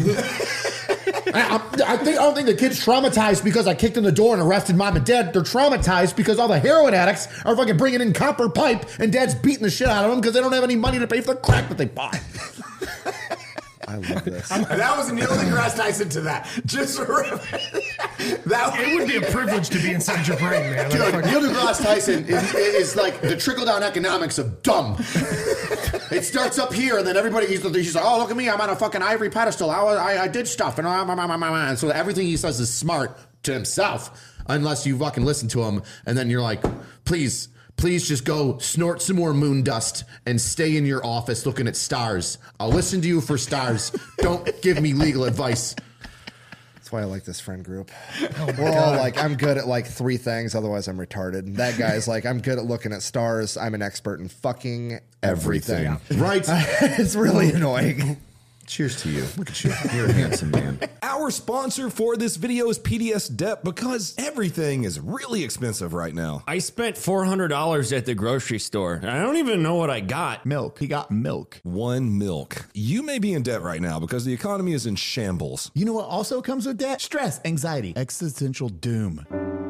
I don't think the kid's traumatized because I kicked in the door and arrested mom and dad. They're traumatized because all the heroin addicts are fucking bringing in copper pipe and dad's beating the shit out of them because they don't have any money to pay for the crack that they bought. I love this. And that was Neil deGrasse Tyson to that. Just remember that. It would be a privilege to be inside your brain, man. Dude, Neil deGrasse Tyson is like the trickle-down economics of dumb. It starts up here, and then everybody, he's like, oh, look at me, I'm on a fucking ivory pedestal. I did stuff, and so everything he says is smart to himself. unless you fucking listen to them, and then you're like, please just go snort some more moon dust and stay in your office looking at stars. I'll listen to you for stars. Don't give me legal advice. That's why I like this friend group. We're all like, I'm good at like 3 things, otherwise I'm retarded. And that guy's like, I'm good at looking at stars. I'm an expert in fucking everything. Right? It's really annoying. Cheers to you. Look at you. You're a handsome man. Our sponsor for this video is PDS Dep because everything is really expensive right now. I spent $400 at the grocery store, and I don't even know what I got. Milk. He got milk. One milk. You may be in debt right now because the economy is in shambles. You know what also comes with debt? Stress, anxiety, existential doom.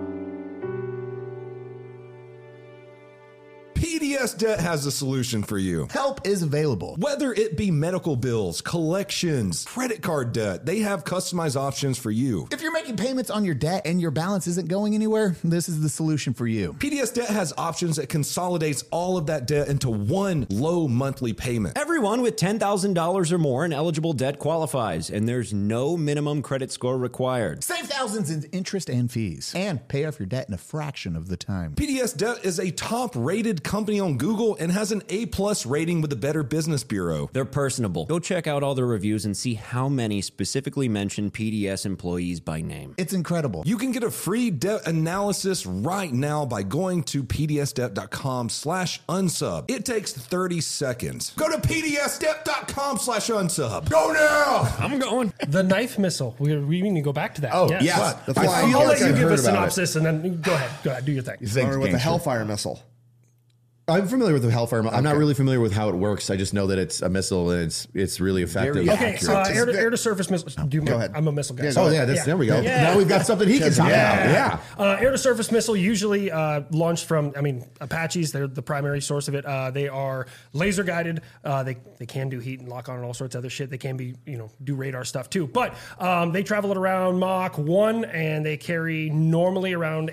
PDS Debt has a solution for you. Help is available. Whether it be medical bills, collections, credit card debt, they have customized options for you. If you're making payments on your debt and your balance isn't going anywhere, this is the solution for you. PDS Debt has options that consolidates all of that debt into one low monthly payment. Everyone with $10,000 or more in eligible debt qualifies, and there's no minimum credit score required. Save thousands in interest and fees, and pay off your debt in a fraction of the time. PDS Debt is a top-rated company on Google and has an A+ rating with the Better Business Bureau. They're personable. Go check out all the reviews and see how many specifically mention PDS employees by name. It's incredible. You can get a free debt analysis right now by going to pdsdebt.com/unsub. It takes 30 seconds. Go to pdsdebt.com/unsub. Go now! I'm going. The knife missile. We need to go back to that. Oh, Yes. yeah. The flying I'll let I've you give heard a about synopsis and then go ahead, do your thing. Or with the Hellfire missile. I'm familiar with the Hellfire. I'm not really familiar with how it works. I just know that it's a missile and it's really effective. Okay, air to surface missiles. Go ahead. I'm a missile guy. Oh yeah, there we go. Now we've got something he can talk about. Yeah. Air to surface missile usually launched from, Apaches. They're the primary source of it. They are laser guided. They can do heat and lock on and all sorts of other shit. They can be, do radar stuff too. But they travel at around Mach 1 and they carry normally around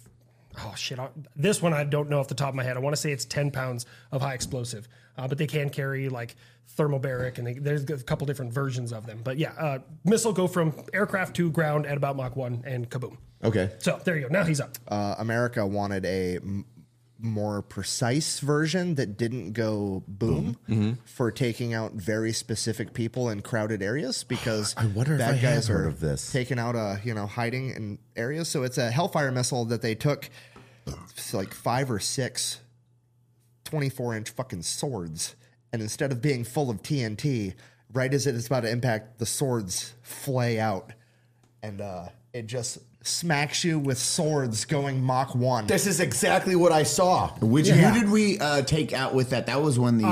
this one I don't know off the top of my head. I want to say it's 10 pounds of high explosive, but they can carry like thermobaric, and there's a couple different versions of them. But yeah, missile go from aircraft to ground at about Mach 1 and kaboom. Okay. So there you go. Now he's up. America wanted a more precise version that didn't go boom for taking out very specific people in crowded areas, because I wonder if bad I have guys heard are of this. taking out hiding in areas. So it's a Hellfire missile that they took like 5 or 6 24-inch fucking swords, and instead of being full of TNT, right as it is about to impact, the swords flay out, and it just smacks you with swords going Mach 1. This is exactly what I saw. Who did we take out with that? That was when the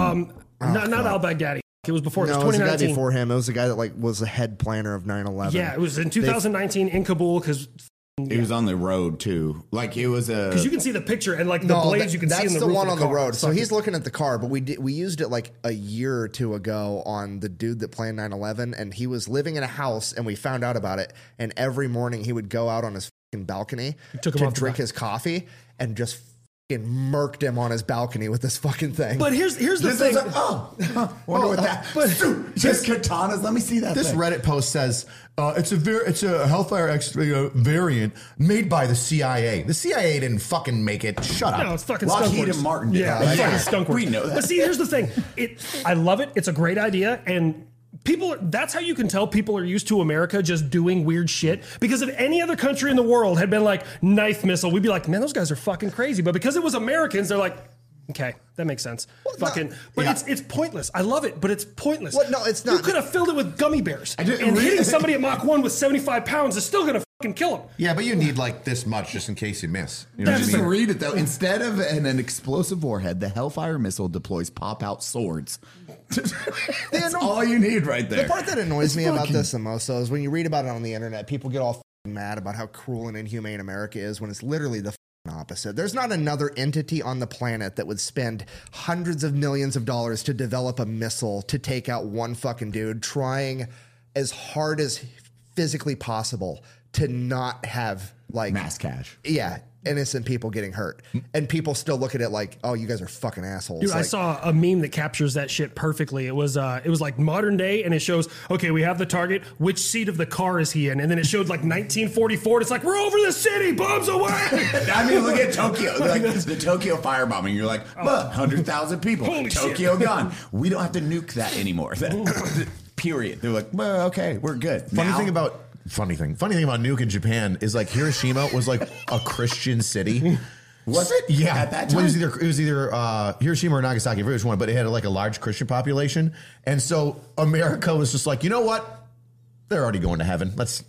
not al-Baghdadi. It was before. No, it it was was the guy 2019. before him. It was the guy that was the head planner of 9/11. Yeah, it was in 2019 in Kabul because It was on the road too. Like it was a. you can see the picture and like the blades you can see in the that's roof the one of on the the car. road. It's So fucking- he's looking at the car, but we used it like a year or two ago on the dude that planned 9/11, and he was living in a house, and we found out about it. And every morning he would go out on his fucking balcony took him to off the drink balcony. his coffee, and just fucking murked him on his balcony with this fucking thing. But here's the This thing. is wonder what that. Just katanas. Let me see that. This thing. Reddit post says it's a Hellfire X variant made by the CIA. The CIA didn't fucking make it. Shut up. No, it's fucking Lockheed skunkworks. and Martin did Yeah, that. it's Yeah. fucking skunkworks. We know that. But see, here's the thing. I love it. It's a great idea, and that's how you can tell people are used to America just doing weird shit. Because if any other country in the world had been like knife missile, we'd be like, man, those guys are fucking crazy. But because it was Americans, they're like, okay, that makes sense. It's pointless. I love it, but it's pointless. What? No, it's not. You could have filled it with gummy bears, and really- hitting somebody at Mach 1 with 75 pounds is still gonna fucking kill them. Yeah, but you need like this much just in case you miss. You know what I Just mean? to read it though, instead of an explosive warhead, the Hellfire missile deploys pop-out swords. That's all you need right there. The part that annoys me about this the most, though, is when you read about it on the internet, people get all fucking mad about how cruel and inhumane America is, when it's literally the fucking opposite. There's not another entity on the planet that would spend hundreds of millions of dollars to develop a missile to take out one fucking dude, trying as hard as physically possible to not have like Mass cash. Yeah, innocent people getting hurt, and people still look at it like, oh, you guys are fucking assholes. Dude, I Like, saw a meme that captures that shit perfectly. It was like modern day, and it shows, okay, we have the target. Which seat of the car is he in? And then it showed like 1944. And it's like, we're over the city, bombs away. I mean, look at Tokyo. Like the Tokyo firebombing. You're like, 100,000 people. Holy Tokyo shit. gone. We don't have to nuke that anymore. Period. They're like, well, okay, we're good. Funny Now- thing about nuke in Japan is like Hiroshima was like a Christian city. Was it? Yeah, At that Well, time? it was either Hiroshima or Nagasaki, I forget which one, but it had like a large Christian population, and so America was just like, you know what? They're already going to heaven. Let's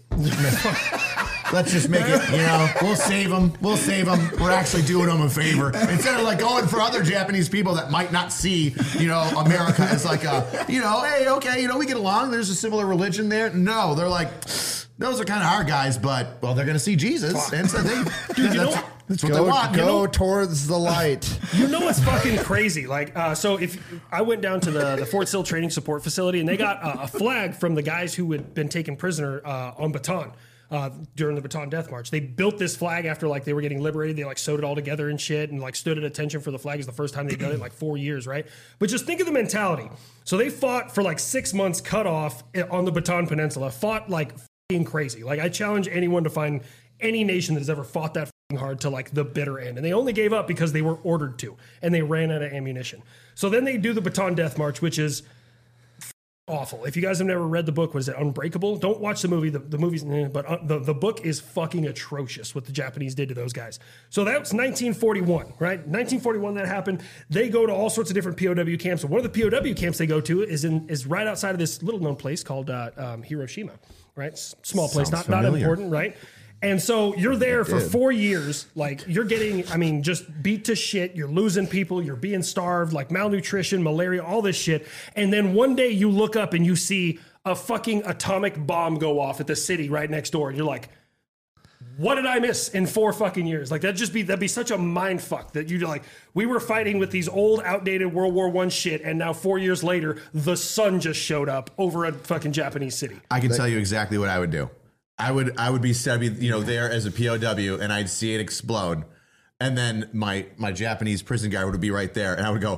just make it. You know, we'll save them. We'll save them. We're actually doing them a favor instead of like going for other Japanese people that might not see, you know, America as like a, you know, hey, okay, you know, we get along. There's a similar religion there. No, they're like, those are kind of our guys, but well, they're going to see Jesus, and so that's what they want. Go towards the light. You know what's fucking crazy? Like, so if I went down to the Fort Sill Training Support Facility, and they got a flag from the guys who had been taken prisoner on Bataan. During the Bataan Death March, they built this flag after like they were getting liberated. They like sewed it all together and shit, and like stood at attention for the flag. Is the first time they've done it in like 4 years, right? But just think of the mentality. So they fought for like 6 months, cut off on the Bataan Peninsula. Fought like fucking crazy. Like I challenge anyone to find any nation that has ever fought that fucking hard to like the bitter end, and they only gave up because they were ordered to, and they ran out of ammunition. So then they do the Bataan Death March, which is awful. If you guys have never read the book, was it Unbreakable? Don't watch the movie. The movie's, but the book is fucking atrocious what the Japanese did to those guys. So that was 1941, right? 1941 that happened. They go to all sorts of different POW camps. And one of the POW camps they go to is right outside of this little known place called Hiroshima, right? Small place, not important, right? And so you're there for 4 years, like you're getting, I mean, just beat to shit. You're losing people. You're being starved, like malnutrition, malaria, all this shit. And then one day you look up and you see a fucking atomic bomb go off at the city right next door. And you're like, what did I miss in 4 fucking years? Like that'd be such a mind fuck that you're like, we were fighting with these old outdated World War I shit. And now 4 years later, the sun just showed up over a fucking Japanese city. I can tell you exactly what I would do. I would be you know, there as a POW, and I'd see it explode, and then my Japanese prison guy would be right there, and I would go,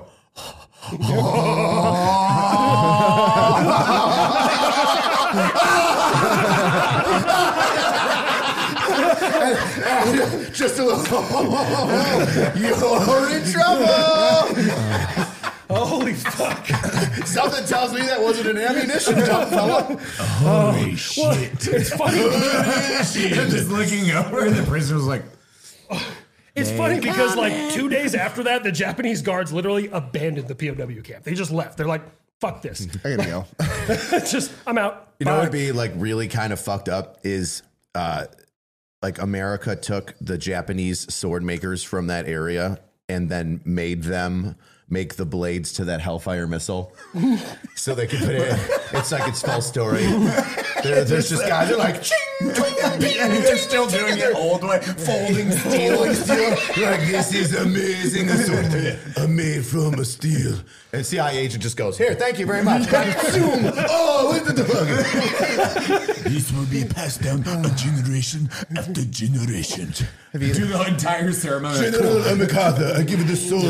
just a little, you're in trouble. Holy fuck. Something tells me that wasn't an ammunition dump, fella. Holy shit. It's funny. I'm just looking over, and the prisoner was like, It's funny because like 2 days after that, the Japanese guards literally abandoned the POW camp. They just left. They're like, fuck this. I gotta go. Just, I'm out. You know Bye. what would be like really kind of fucked up is like America took the Japanese sword makers from that area and then made them make the blades to that Hellfire missile so they could put it in. It's like it's full story. There's just guys are like, ching, twing, ding, and they're still doing it old way, folding steel. like, this is amazing. A sword made from a steel. And CIA agent just goes, here, thank you very much. Zoom. Oh, what the fuck? This will be passed down a generation after generation. Do the entire ceremony. General MacArthur, I give you the sword.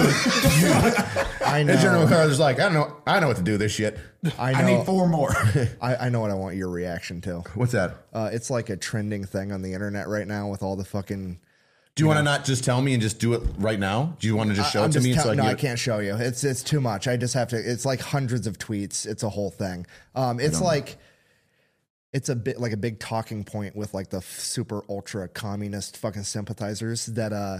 I know. And General MacArthur's like, I know what to do with this shit. I need 4 more. I know what I want your reaction to. What's that? It's like a trending thing on the internet right now with all the fucking. Do you want to not just tell me and just do it right now? Do you want to just show it to me? No, I can't show you. It's too much. I just have to. It's like hundreds of tweets. It's a whole thing. It's like. It's a bit like a big talking point with like the super ultra communist fucking sympathizers that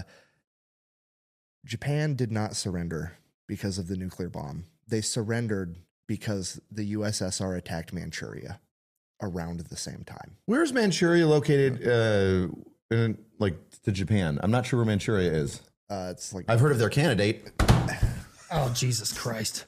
Japan did not surrender because of the nuclear bomb. They surrendered because the USSR attacked Manchuria around the same time. Where's Manchuria located? In like to Japan? I'm not sure where Manchuria is. It's like I've heard of their candidate. Oh, Jesus Christ.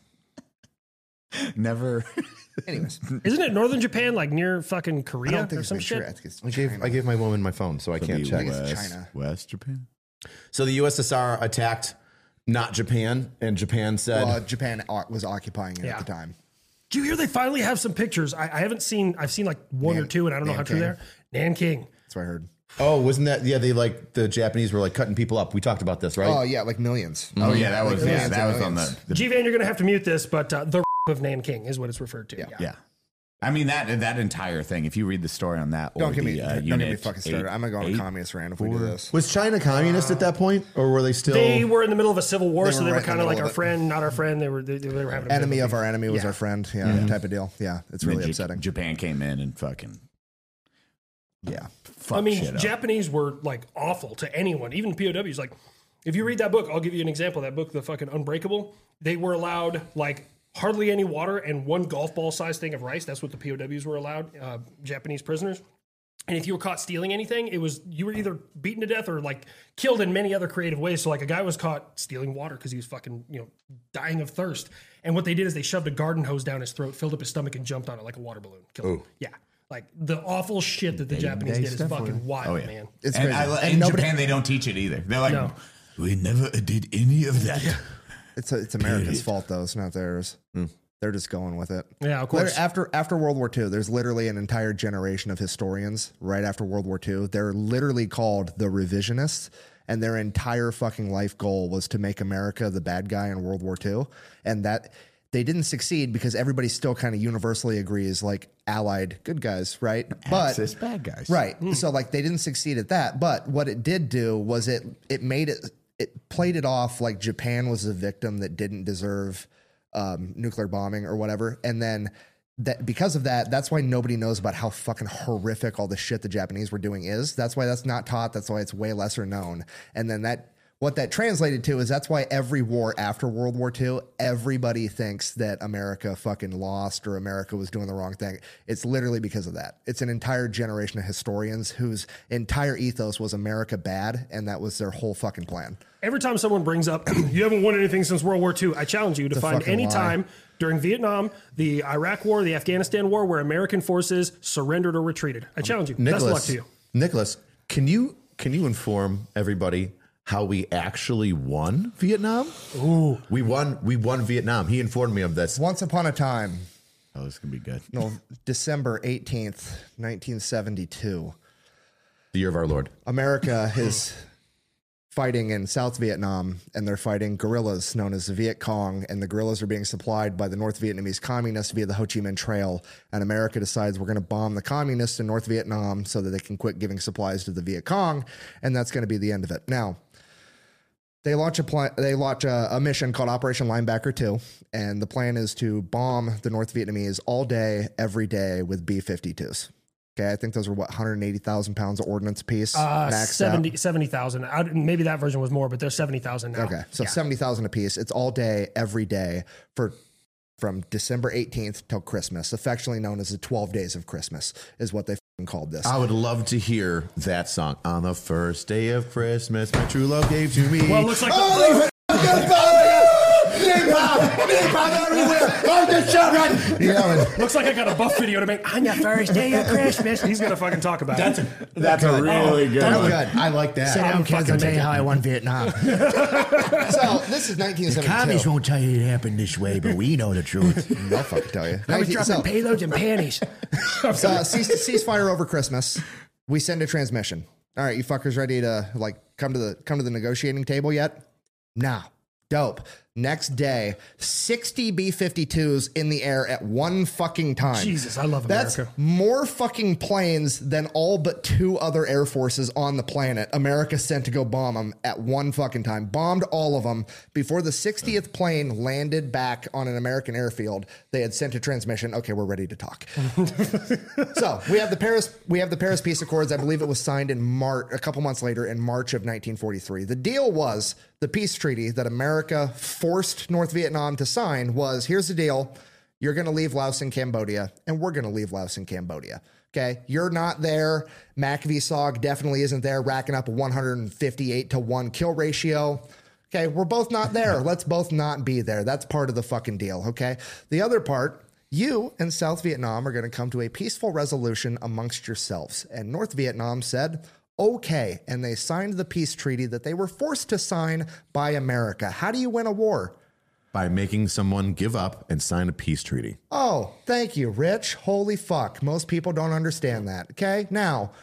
Never. anyways. Isn't it northern Japan, like near fucking I Korea don't think or it's some Manchuria. I shit? think it's I China. gave my woman my phone, so I can't check. it's China. West Japan. So the USSR attacked not Japan, and Japan said, Well, Japan was occupying it Yeah. at the time. Do you hear they finally have some pictures? I haven't seen, I've seen like one or two, and I don't know how true Nanking. they're. Nanking. That's what I heard. Oh, wasn't that? Yeah, the Japanese were like cutting people up. We talked about this, right? Oh yeah, like millions. Oh yeah, that was millions that and was on millions. the G-Van, you're going to have to mute this, but the of Nanking is what it's referred to. yeah. I mean that entire thing. If you read the story on that, or Don't get me Unit fucking started. I'm gonna go on a communist rant if we do this. Was China communist at that point, or were they still? They were in the middle of a civil war, They so were they were right in the kind of like middle our of it. friend, not our friend. They were having a Enemy bit of our enemy was our friend. Yeah, type of deal. Yeah, it's really upsetting. Japan came in and fucking Yeah. I mean, shit up. Japanese were like awful to anyone, even POWs. Like, if you read that book, I'll give you an example. That book, the fucking Unbreakable, they were allowed like hardly any water and one golf ball sized thing of rice. That's what the POWs were allowed, Japanese prisoners. And if you were caught stealing anything, you were either beaten to death or like killed in many other creative ways. So like a guy was caught stealing water because he was fucking dying of thirst. And what they did is they shoved a garden hose down his throat, filled up his stomach, and jumped on it like a water balloon. Killed him. Yeah. Like the awful shit that the Japanese did is fucking wild, man. It's and crazy. in Japan they don't teach it either. They're like, No. we never did any of that. It's America's fault though. It's not theirs. They're just going with it. Yeah, of course. After World War II, there's literally an entire generation of historians right after World War II. They're literally called the revisionists, and their entire fucking life goal was to make America the bad guy in World War II, and that they didn't succeed because everybody still kind of universally agrees, like allied good guys, right? Axis bad guys. Right. So like they didn't succeed at that. But what it did do was it played it off like Japan was a victim that didn't deserve nuclear bombing or whatever. And then because of that, that's why nobody knows about how fucking horrific all the shit the Japanese were doing is. That's why that's not taught. That's why it's way lesser known. And then what that translated to is that's why every war after World War II, everybody thinks that America fucking lost or America was doing the wrong thing. It's literally because of that. It's an entire generation of historians whose entire ethos was America bad, and that was their whole fucking plan. Every time someone brings up, you haven't won anything since World War II, I challenge you to find fucking any lie. time during Vietnam, the Iraq War, the Afghanistan War, where American forces surrendered or retreated. I challenge you. Best of luck to you. Nicholas, can you inform everybody how we actually won Vietnam? Ooh. We won Vietnam. He informed me of this. Once upon a time, Oh, this can be good. no, December 18th, 1972, The year of our Lord. America is fighting in South Vietnam, and they're fighting guerrillas known as the Viet Cong, and the guerrillas are being supplied by the North Vietnamese communists via the Ho Chi Minh Trail, and America decides we're going to bomb the communists in North Vietnam so that they can quit giving supplies to the Viet Cong, and that's going to be the end of it. Now, they launch a mission called Operation Linebacker 2, and the plan is to bomb the North Vietnamese all day, every day with B-52s. Okay, I think those were 180,000 pounds of ordnance apiece. maxed out. 70,000. Maybe that version was more, but there's 70,000 now. Okay, so 70,000 apiece. It's all day, every day from December 18th till Christmas, affectionately known as the 12 days of Christmas, is what they called this. I would love to hear that song. On the first day of Christmas, my true love gave to me. Well, it looks like looks like I got a buff video to make on your first day of Christmas. He's gonna fucking talk about it. That's a really good That's one. good. I like that. Sit down, kids, I'll tell you how I won Vietnam. So this is 1972. Commies won't tell you it happened this way, but we know the truth. They'll fucking tell you. I was dropping payloads and panties. Ceasefire over Christmas. We send a transmission. All right, you fuckers ready to like come to the negotiating table yet? Nah. Dope. Next day, 60 B-52s in the air at one fucking time. Jesus, I love That's America. more fucking planes than all but two other air forces on the planet America sent to go bomb them at one fucking time. Bombed all of them. Before the 60th plane landed back on an American airfield, they had sent a transmission. Okay, we're ready to talk. So we have the Paris Peace Accords. I believe it was signed in March, a couple months later in March of 1943. The deal was the peace treaty that America forced North Vietnam to sign was, here's the deal. You're going to leave Laos and Cambodia, and we're going to leave Laos and Cambodia. Okay. You're not there. MACV-SOG definitely isn't there, racking up a 158-to-1 kill ratio. Okay. We're both not there. Let's both not be there. That's part of the fucking deal. Okay. The other part, you and South Vietnam are going to come to a peaceful resolution amongst yourselves. And North Vietnam said, okay, and they signed the peace treaty that they were forced to sign by America. How do you win a war? By making someone give up and sign a peace treaty. Oh, thank you, Rich. Holy fuck. Most people don't understand that. Okay, now,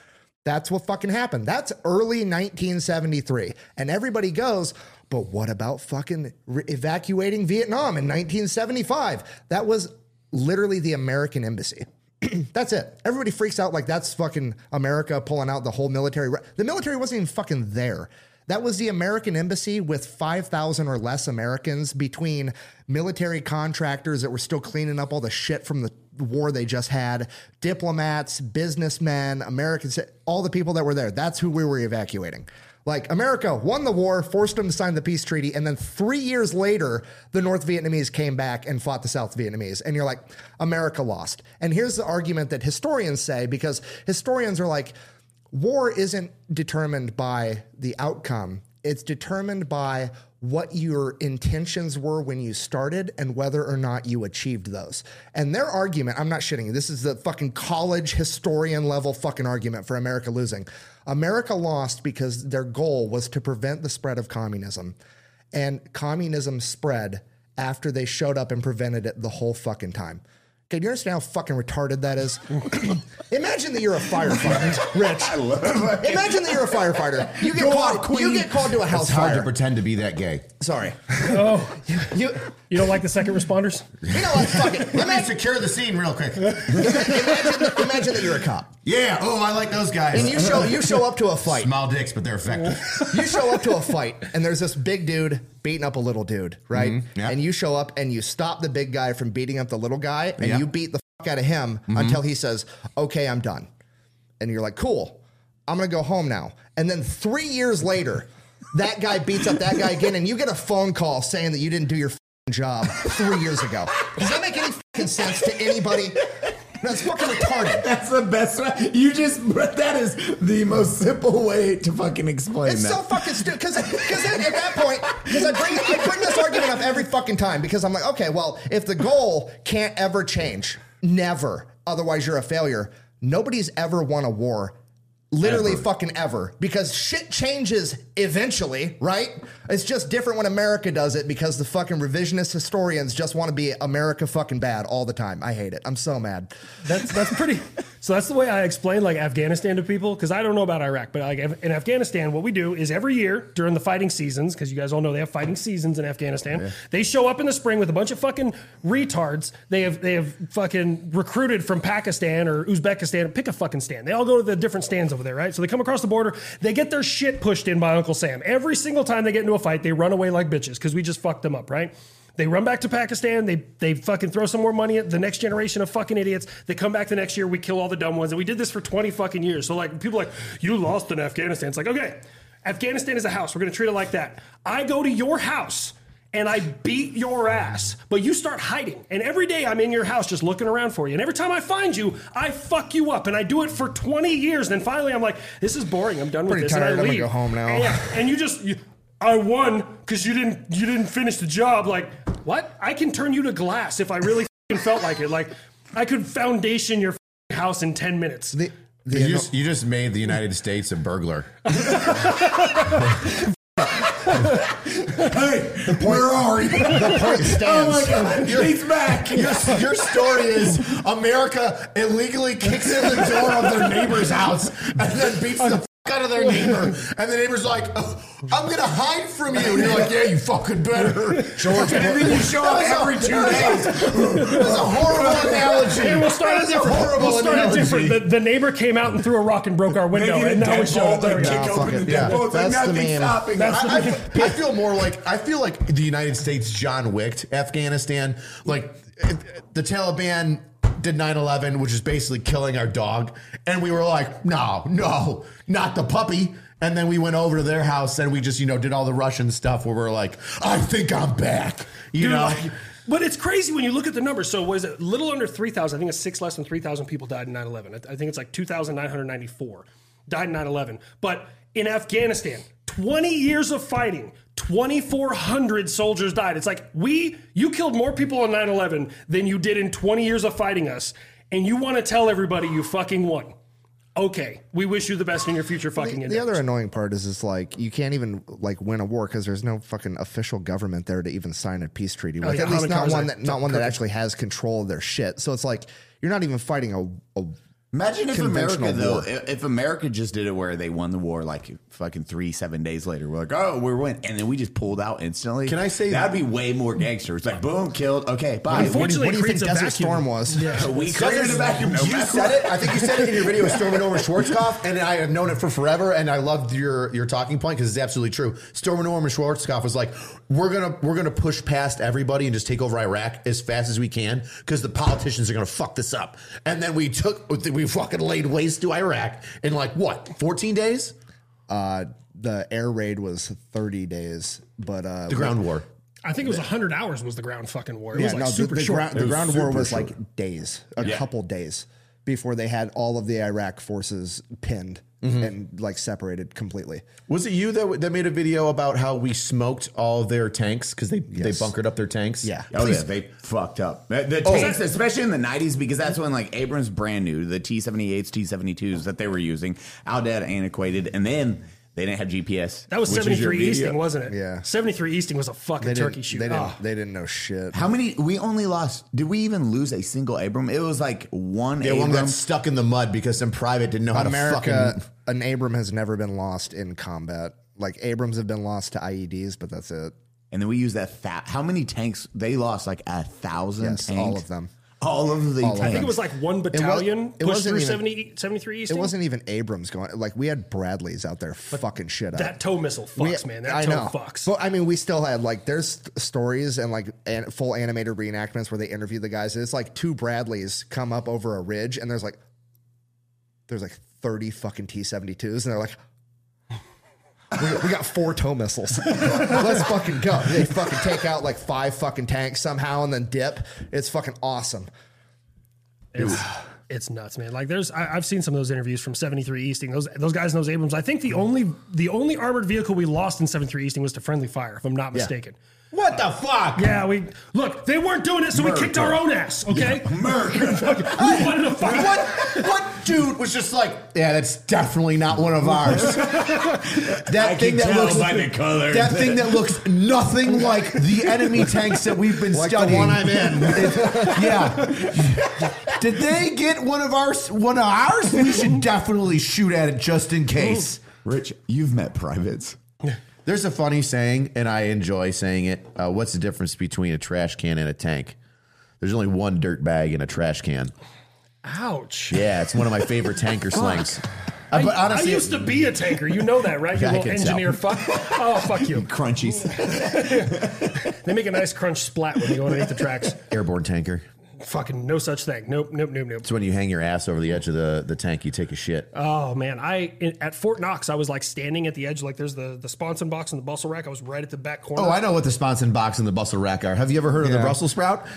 That's what fucking happened. That's early 1973. And everybody goes, but what about fucking evacuating Vietnam in 1975? That was literally the American embassy. That's it. Everybody freaks out like that's fucking America pulling out the whole military. The military wasn't even fucking there. That was the American embassy with 5,000 or less Americans between military contractors that were still cleaning up all the shit from the war they just had, diplomats, businessmen, Americans, all the people that were there. That's who we were evacuating. Like, America won the war, forced them to sign the peace treaty, and then 3 years later, the North Vietnamese came back and fought the South Vietnamese. And you're like, America lost. And here's the argument that historians say, because historians are like, war isn't determined by the outcome. It's determined by what your intentions were when you started and whether or not you achieved those. And their argument, I'm not shitting you, this is the fucking college historian level fucking argument for America losing. America lost because their goal was to prevent the spread of communism. And communism spread after they showed up and prevented it the whole fucking time. Okay, do you understand how fucking retarded that is? Imagine that you're a firefighter, Rich. I love it. Imagine that you're a firefighter. You get called to a house It's hard fire. to pretend to be that gay. Sorry. Oh, You you don't like the second responders? know what? Fuck it. Let me secure the scene real quick. Imagine that you're a cop. Yeah. Oh, I like those guys. And you show up to a fight. Small dicks, but they're effective. You show up to a fight, and there's this big dude beating up a little dude, right? yeah. And you show up and you stop the big guy from beating up the little guy, and Yeah. you beat the fuck out of him until he says, okay, I'm done. And you're like, cool, I'm going to go home now. And then 3 years later, that guy beats up that guy again, and you get a phone call saying that you didn't do your fucking job 3 years ago. Does that make any fucking sense to anybody? That's fucking retarded. That's the best way. That is the most simple way to fucking explain It's that. so fucking stupid. Because at that point, because I bring this argument up every fucking time because I'm like, okay, well, if the goal can't ever change, never, otherwise you're a failure. Nobody's ever won a war. Literally fucking ever. Because shit changes eventually, right? It's just different when America does it because the fucking revisionist historians just want to be America fucking bad all the time. I hate it. I'm so mad. That's pretty. So that's the way I explain like Afghanistan to people because I don't know about Iraq, but like in Afghanistan, what we do is every year during the fighting seasons, because you guys all know they have fighting seasons in Afghanistan. They show up in the spring with a bunch of fucking retards. They have fucking recruited from Pakistan or Uzbekistan. Pick a fucking stand. They all go to the different stands over there, right? So they come across the border. They get their shit pushed in by Uncle Sam. Every single time they get into a fight, they run away like bitches because we just fucked them up, right? They run back to Pakistan. They fucking throw some more money at the next generation of fucking idiots. They come back the next year. We kill all the dumb ones. And we did this for 20 fucking years. So like people are like, you lost in Afghanistan. It's like, okay, Afghanistan is a house. We're going to treat it like that. I go to your house and I beat your ass, but you start hiding. And every day I'm in your house just looking around for you. And every time I find you, I fuck you up. And I do it for 20 years. And then finally I'm like, this is boring. I'm done with Pretty this. tired. And I I'm leave. gonna go home now. And you I won because you didn't finish the job. Like, what? I can turn you to glass if I really felt like it. Like, I could foundation your house in 10 minutes. You just made the United States a burglar. Hey, where are you? The point stands. Oh my God, he's back. Your story is America illegally kicks in the door of their neighbor's house and then beats the fuck out of their neighbor. And the neighbor's like, oh, I'm going to hide from you. And you're like, yeah, you fucking better. George, and then you show up every 2 days. That's a horrible analogy. Hey, we'll start it different. horrible We'll start it analogy. different. The neighbor came out and threw a rock and broke our window, and now we show it. There we go. Kick open the Yeah, deadbolt. that's the Nothing's meme. stopping That's us. the I feel more like I feel like the United States John Wicked Afghanistan. Like the Taliban did 9/11, which is basically killing our dog, and we were like, no, not the puppy. And then we went over to their house and we just did all the Russian stuff where we're like, I think I'm back. You Dude, know. like, but it's crazy when you look at the numbers. So was it a little under 3,000? I think it's 6 less than 3,000 people died in 9/11. I think it's like 2,994 died in 9/11. But in Afghanistan, 20 years of fighting, 2,400 soldiers died. It's like you killed more people on 9/11 than you did in 20 years of fighting us. And you want to tell everybody you fucking won. Okay, we wish you the best in your future fucking The endeavors. other annoying part is like you can't even like win a war because there's no fucking official government there to even sign a peace treaty with. yeah, At least Hamid not Karzai. one that actually has control of their shit. So it's like you're not even fighting a Imagine if America, conventional though, war. if America just did it where they won the war like fucking 7 days later. We're like, oh, we're winning. And then we just pulled out instantly. Can I say that'd be way more gangster? It's like, boom, killed. Okay, bye. Unfortunately, What do you think creates a Desert vacuum. Storm was? Yeah. We created a vacuum. No You matter said it. I think you said it in your video with Stormy Norman Schwarzkopf, and I have known it for forever. And I loved your talking point because it's absolutely true. Stormy Norman Schwarzkopf was like, we're gonna push past everybody and just take over Iraq as fast as we can because the politicians are gonna fuck this up. And then we fucking laid waste to Iraq in like what 14 days? The air raid was 30 days, but The ground war. I think it was 100 hours was the ground fucking war. It yeah, was like no, super the short. ground war super was short. like days, a couple days before they had all of the Iraq forces pinned and like separated completely. Was it you that made a video about how we smoked all their tanks because they bunkered up their tanks? Yeah. Oh yeah, they fucked up. The tanks, especially in the 90s, because that's when like Abrams brand new, the T-78s, T-72s that they were using, outdated, antiquated, and then they didn't have GPS. That was which is your 73 video. Easting, wasn't it? Yeah. 73 Easting was a fucking turkey shoot. They didn't know shit. How many? We only lost. Did we even lose a single Abram? It was like one Yeah, one got Abram. stuck in the mud because some private didn't know how to America, fucking. an Abram has never been lost in combat. Like Abrams have been lost to IEDs, but that's it. And then we used that. How many tanks? They lost like 1,000 Yes, tanks. all of them. All of the tanks. I think it was like one battalion it pushed wasn't through even- 73 It Easting. wasn't even Abrams going. Like we had Bradleys out there fucking shit up. That tow missile fucks, man. That tow fucks. But I mean, we still had like there's stories and like full animated reenactments where they interview the guys. It's like 2 Bradleys come up over a ridge, and there's like 30 fucking T-72s, and they're like, we got 4 tow missiles. Let's fucking go. They fucking take out like 5 fucking tanks somehow and then dip. It's fucking awesome. It's nuts, man. Like I've seen some of those interviews from 73 Easting. Those guys in those Abrams. I think the only armored vehicle we lost in 73 Easting was to friendly fire, if I'm not mistaken. What the fuck? Yeah, they weren't doing it, so we kicked our own ass. Okay, we wanted to fuck. What dude was just like, yeah, that's definitely not one of ours. That thing that looks by the color. That thing that looks nothing like the enemy tanks that we've been Like the studying. one I'm in. Yeah. Did they get one of ours? We should definitely shoot at it just in case. Rich, you've met privates. There's a funny saying, and I enjoy saying it. What's the difference between a trash can and a tank? There's only one dirt bag in a trash can. Ouch. Yeah, it's one of my favorite tanker slangs. But honestly, I used to be a tanker. You know that, right? You I little can engineer tell. fuck. Oh, fuck you. Crunchies. They make a nice crunch splat when you go underneath the tracks. airborne tanker. Fucking no such thing. Nope. It's when you hang your ass over the edge of the tank, you take a shit. Oh man, at Fort Knox, I was like standing at the edge, like there's the sponson box and the bustle rack. I was right at the back corner. Oh, I know what the sponson box and the bustle rack are. Have you ever heard of the Brussels sprout?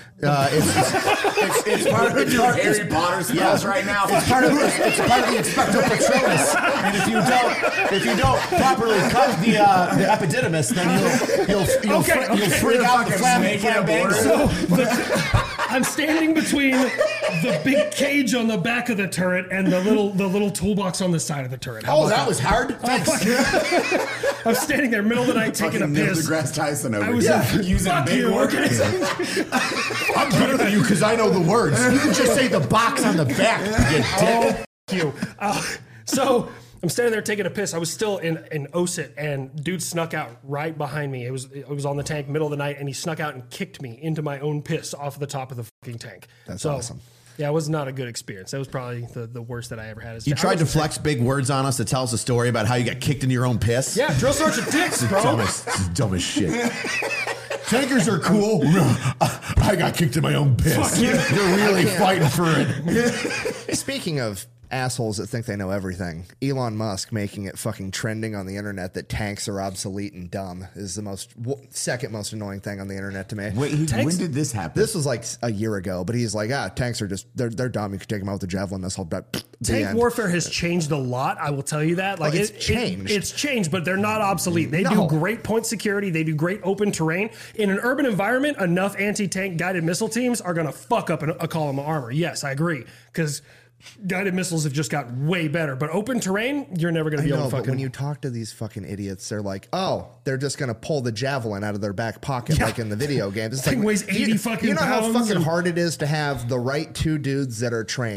It's part of Harry Potter spells right now. It's part of the expecto patronus, and if you don't properly cut the epididymis, then you'll freak out the flambangs. So I'm standing between the big cage on the back of the turret and the little toolbox on the side of the turret. How Oh, about that was hard. Thanks. I'm standing there, middle of the night, taking a Fucking Neil piss. deGrasse Tyson over I was here. Using fuck big you, words. okay? I'm better than you because I know the words. You can just say the box on the back. You dick. You. So I'm standing there taking a piss. I was still in OSIT, and dude snuck out right behind me. It was on the tank, middle of the night, and he snuck out and kicked me into my own piss off the top of the fucking tank. That's So, awesome. Yeah, it was not a good experience. That was probably the worst that I ever had. As You tried to flex big words on us to tell us a story about how you got kicked into your own piss. Yeah, drill sergeant dicks, bro. Dumb as shit. Tankers are cool. I got kicked in my own piss. Fuck you. You're really fighting for it. Speaking of assholes that think they know everything, Elon Musk making it fucking trending on the internet that tanks are obsolete and dumb is the second most annoying thing on the internet to me. Wait, when did this happen? This was like a year ago, but he's like, tanks are just, they're dumb. You can take them out with a javelin missile. But Tank warfare has changed a lot. I will tell you that. Like it's changed. It's changed, but they're not obsolete. They do great point security. They do great open terrain. In an urban environment, enough anti-tank guided missile teams are going to fuck up a column of armor. Yes, I agree. Because guided missiles have just got way better. But open terrain, you're never going to be able to fucking... But when you talk to these fucking idiots, they're like, they're just going to pull the javelin out of their back pocket like in the video games. It's Thing like, weighs 80 fucking You know how pounds fucking and- hard it is to have the right 2 dudes that are trained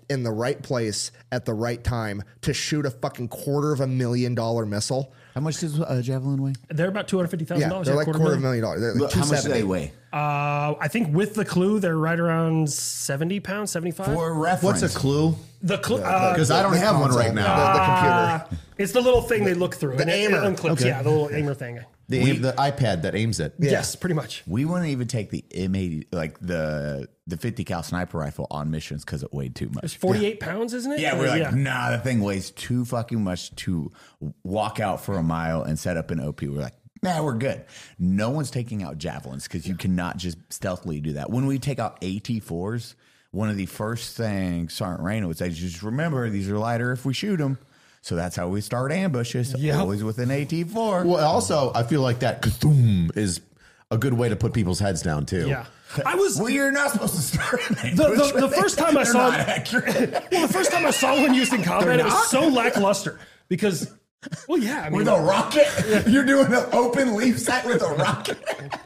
in the right place at the right time to shoot a fucking $250,000 missile. How much does a javelin weigh? They're about $250,000. Yeah, they're like $250,000. They're like How much do $270,000. they weigh? I think with the clue, they're right around 70 pounds, 75. For reference. What's a clue? The clue, Because I don't have one right now. The computer. it's the little thing they look through. The aimer. Unclips, Okay. yeah, the little aimer thing. The iPad that aims it. Yes, pretty much. We wouldn't even take the M80, like the 50 cal sniper rifle on missions because it weighed too It's much. 48 pounds, isn't it? Yeah, we're like, yeah. nah, the thing weighs too fucking much to walk out for a mile and set up an OP. We're like, nah, we're good. No one's taking out javelins because you cannot just stealthily do that. When we take out AT4s, one of the first things Sergeant Reyna would say is just remember, these are lighter if we shoot them. So that's how we start ambushes, Yep. always with an AT4. Well, also, I feel like that kathum is a good way to put people's heads down, too. Yeah. I was Well, you're not supposed to start an ambush. the first time I They're saw not accurate. well, the first time I saw one used in combat, it was so lackluster because, well, yeah, I mean, With a rocket? You're doing an open leaf set with a rocket?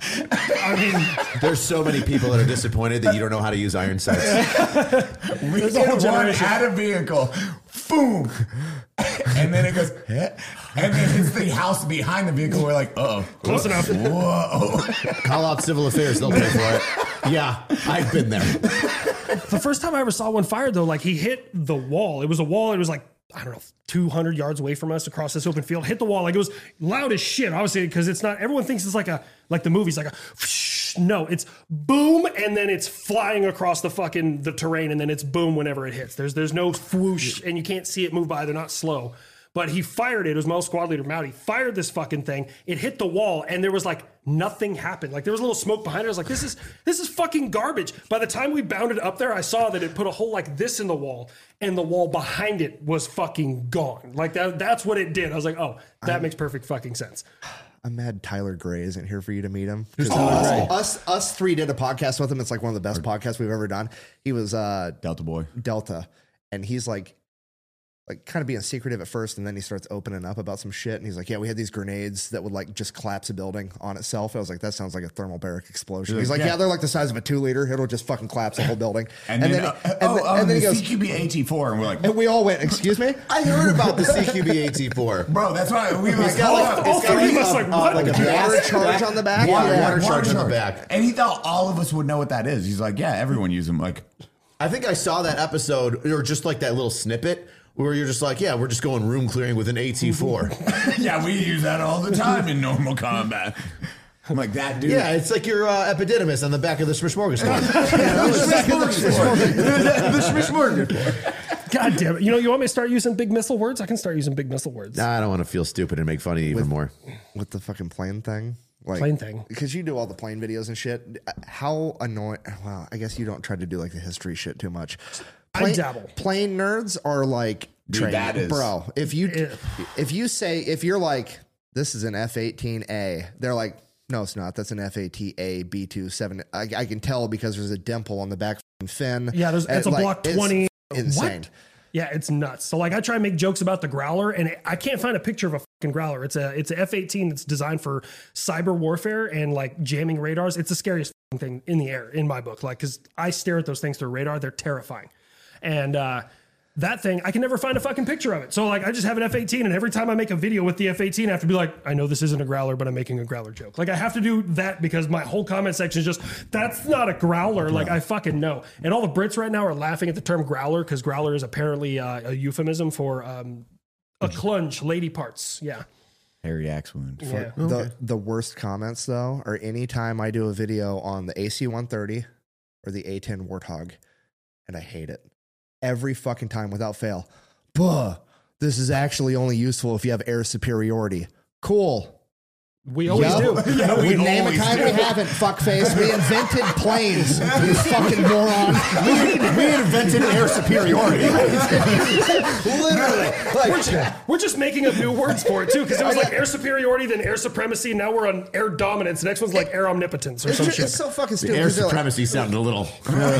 I mean, There's so many people that are disappointed that you don't know how to use iron sights. We There's a whole get one generation. at a vehicle, boom, and then it goes, eh, and then it's the house behind the vehicle. We're like, uh-oh. close enough. Whoa. Call out civil affairs, they'll pay for it. Yeah, I've been there. The first time I ever saw one fired, though, like he hit the wall. It was a wall. It was like, I don't know, 200 yards away from us across this open field. Hit the wall. Like it was loud as shit, obviously, because it's not, everyone thinks it's like the movies, like a, whoosh. No, it's boom, and then it's flying across the terrain, and then it's boom whenever it hits. There's no whoosh, and you can't see it move by. They're not slow. But he fired it. It was my squad leader, Mouty. Fired this fucking thing. It hit the wall, and there was like nothing happened. Like there was a little smoke behind it. I was like, this is fucking garbage. By the time we bounded up there, I saw that it put a hole like this in the wall, and the wall behind it was fucking gone. Like that's what it did. I was like, oh, that makes perfect fucking sense. I'm mad Tyler Gray isn't here for you to meet him. Us three did a podcast with him. It's like one of the best podcasts we've ever done. He was Delta boy. Delta, and he's like kind of being secretive at first, and then he starts opening up about some shit. And he's like, yeah, we had these grenades that would like just collapse a building on itself. I was like, that sounds like a thermal barrack explosion. He's like, yeah, they're like the size of a 2-liter. It'll just fucking collapse the whole building. And then he goes, CQB AT4, and we're like, and we all went, excuse me? I heard about the CQB AT4. bro, that's why we were like, got hold like- up. All three of us like, what? like a Water charge on the back? Water charge on the back. And he thought all of us would know what that is. He's like, yeah, everyone uses them. Like, I think I saw that episode, or just like that little snippet, where you're just like, yeah, we're just going room clearing with an AT4. yeah, we use that all the time in normal combat. I'm like, that dude. Yeah, it's like your epididymis on the back of the smorgasbord. God damn it. You want me to start using big missile words? I can start using big missile words. Nah, I don't want to feel stupid and make fun of you even more. With the fucking plane thing. Like, Plane thing. Because you do all the plane videos and shit. How annoying. Well, I guess you don't try to do like the history shit too much. I dabble. Plane nerds are like, Dude, that is- bro, if you're like, this is an F-18A, they're like, no, it's not. That's an F-A-T-A B-27. I can tell because there's a dimple on the back fin. Yeah, it's a Block 20. Insane. What? Yeah, it's nuts. So like I try to make jokes about the Growler, and I can't find a picture of a fucking Growler. It's a F-18 that's designed for cyber warfare and like jamming radars. It's the scariest thing in the air in my book. Like, because I stare at those things through radar, they're terrifying. And that thing, I can never find a fucking picture of it. So like I just have an F-18, and every time I make a video with the F-18, I have to be like, I know this isn't a Growler, but I'm making a Growler joke. Like I have to do that because my whole comment section is just, that's not a Growler. Like I fucking know. And all the Brits right now are laughing at the term Growler because Growler is apparently a euphemism for a clunge, lady parts. Yeah. Hairy axe wound. Yeah. The worst comments though are anytime I do a video on the AC-130 or the A-10 Warthog, and I hate it. Every fucking time without fail. Buh, this is actually only useful if you have air superiority. Cool. We always do. Yeah, we name a kind we haven't, fuckface. We invented planes, you fucking moron. We invented air superiority. Literally. Like, We're just making up new words for it too, because it was like air superiority, then air supremacy. Now we're on air dominance. The next one's like air omnipotence or some shit. it's so fucking stupid. Air 'cause they're like, supremacy sounded a little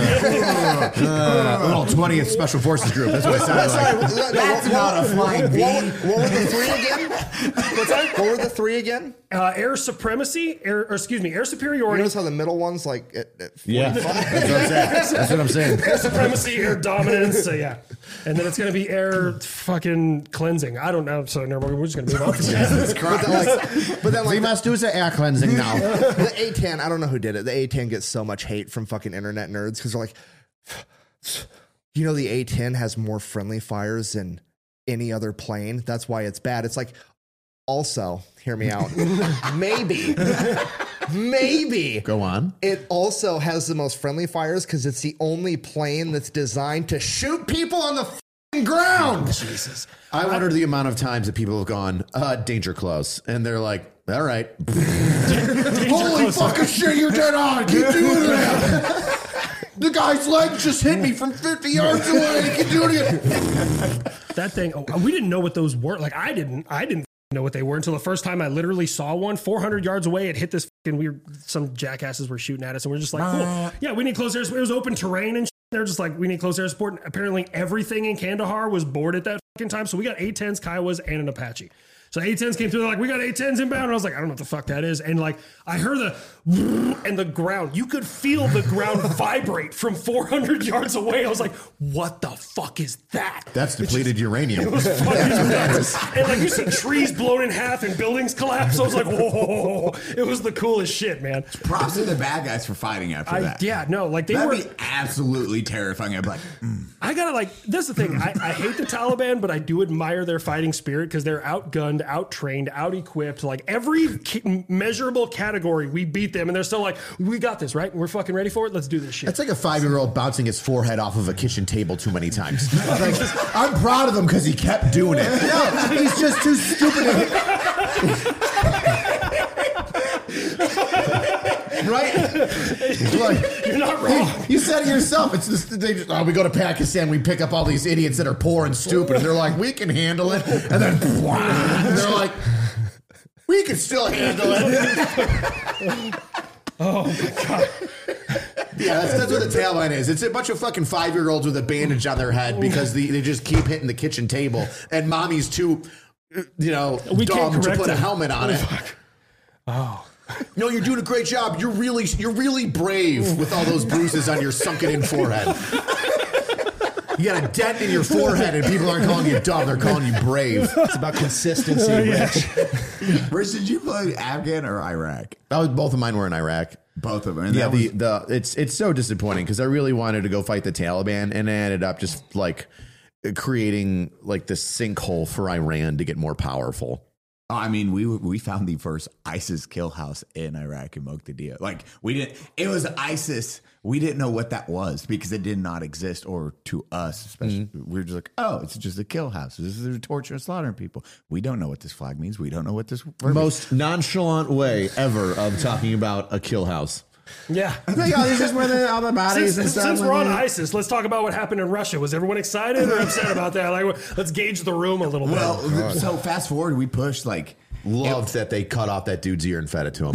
20th Special Forces Group. That's what it sounded like. That's not a flying V. What were the three again? What's that? What were the three again? air supremacy, air superiority. Notice how the middle one's like at 45? Yeah, that's what I'm saying. Air supremacy, air dominance. So yeah, and then it's gonna be air fucking cleansing. I don't know. So never mind. We're just gonna move on. But then, like, We must do the air cleansing now. the A10, I don't know who did it. The A10 gets so much hate from fucking internet nerds because they're like, you know, the A10 has more friendly fires than any other plane. That's why it's bad. It's like, also, hear me out. Maybe. Go on. It also has the most friendly fires because it's the only plane that's designed to shoot people on the fucking ground. Jesus. I wonder the amount of times that people have gone, danger close. And they're like, all right. Holy fucking shit, you're dead on. Keep doing that. The guy's leg just hit me from 50 yards away. Keep doing it. That thing, we didn't know what those were. Like I didn't know what they were until the first time I literally saw one 400 yards away. It hit this fucking some jackasses were shooting at us, and we're just like, cool. Yeah, we need close air support. It was open terrain and shit. They're just like, we need close air support. And apparently everything in Kandahar was bored at that fucking time. So we got A-10s, Kiowas, and an Apache. So A-10s came through, they're like, we got A-10s inbound. And I was like, I don't know what the fuck that is. And like, I heard and the ground, you could feel the ground vibrate from 400 yards away. I was like, what the fuck is that? That's depleted uranium. It was fucking nuts. And like, you see trees blown in half and buildings collapse. I was like, whoa, it was the coolest shit, man. Props to the bad guys for fighting after that. Yeah, no, like they That'd were be absolutely terrifying. I'd be like, I gotta like, that's the thing. I hate the Taliban, but I do admire their fighting spirit because they're outgunned, out-trained, out-equipped. Like every measurable category, we beat them, and they're still like, we got this, right? We're fucking ready for it. Let's do this shit. That's like a 5-year-old bouncing his forehead off of a kitchen table too many times. Like, I'm proud of him because he kept doing it. No, he's just too stupid. Right? Like, You're not wrong. you said it yourself. It's just, we go to Pakistan, we pick up all these idiots that are poor and stupid, and they're like, we can handle it. And then and they're like, we can still handle it. Oh my God. Yeah, that's what the Taliban is. It's a bunch of fucking 5-year-olds with a bandage on their head because they just keep hitting the kitchen table, and mommy's too, We can't dumb to correct put a them. helmet on it. Oh. No, you're doing a great job. You're really brave with all those bruises on your sunken-in forehead. You got a dent in your forehead, and people aren't calling you dumb; they're calling you brave. It's about consistency, Rich. Rich, did you play Afghan or Iraq? Both of mine were in Iraq. Both of them. And Yeah, that was, it's so disappointing because I really wanted to go fight the Taliban, and I ended up just like creating like this sinkhole for Iran to get more powerful. I mean, we found the first ISIS kill house in Iraq in Muqtadiya. Like it was ISIS. We didn't know what that was because it did not exist, or to us, especially. We were just like, oh, it's just a kill house. This is a torture and slaughtering people. We don't know what this flag means. We don't know what this word Most nonchalant way ever of talking about a kill house. Yeah. This is where all the bodies Since we're on ISIS, let's talk about what happened in Russia. Was everyone excited or upset about that? Like, let's gauge the room a little bit. Well, so fast forward, we pushed like Loved that they cut off that dude's ear and fed it to him.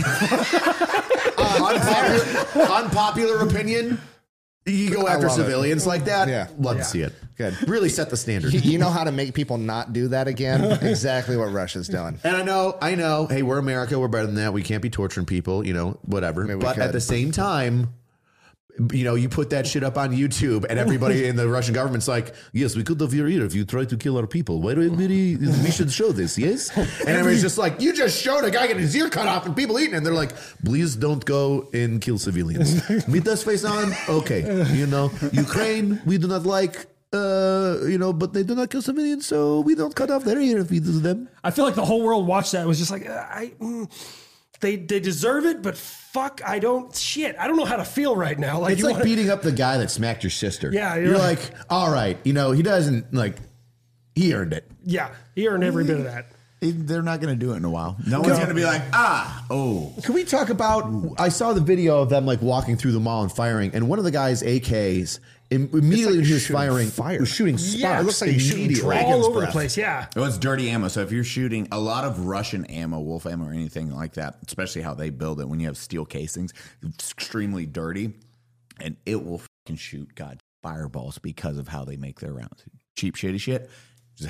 Unpopular opinion. You go after love it. civilians like that. Yeah. Love to see it. Good. Really set the standard. You know how to make people not do that again? Exactly what Russia's doing. And I know. Hey, we're America. We're better than that. We can't be torturing people, whatever. Maybe we But could. at the same time, you put that shit up on YouTube, and everybody in the Russian government's like, yes, we could have your ear if you try to kill our people. Why do we should show this, yes? And everybody's just like, you just showed a guy getting his ear cut off and people eating it. And they're like, please don't go and kill civilians. With this face on, okay. Ukraine, we do not like, but they do not kill civilians, so we don't cut off their ear if we do them. I feel like the whole world watched that and was just like, they deserve it, but fuck, I don't know how to feel right now. Like, It's like beating up the guy that smacked your sister. Yeah, you're like, all right, he doesn't he earned it. Yeah, he earned every bit of that. they're not going to do it in a while. No one's going to be like, Can we talk about? I saw the video of them walking through the mall and firing, and one of the guys' AKs immediately when he was firing, was shooting sparks. Yeah, it looks like he's shooting immediately. dragon's All over breath. the place, yeah. Well, it's dirty ammo. So if you're shooting a lot of Russian ammo, wolf ammo, or anything like that, especially how they build it when you have steel casings, it's extremely dirty, and it will fucking shoot fireballs because of how they make their rounds. Cheap, shitty shit. Just having fun.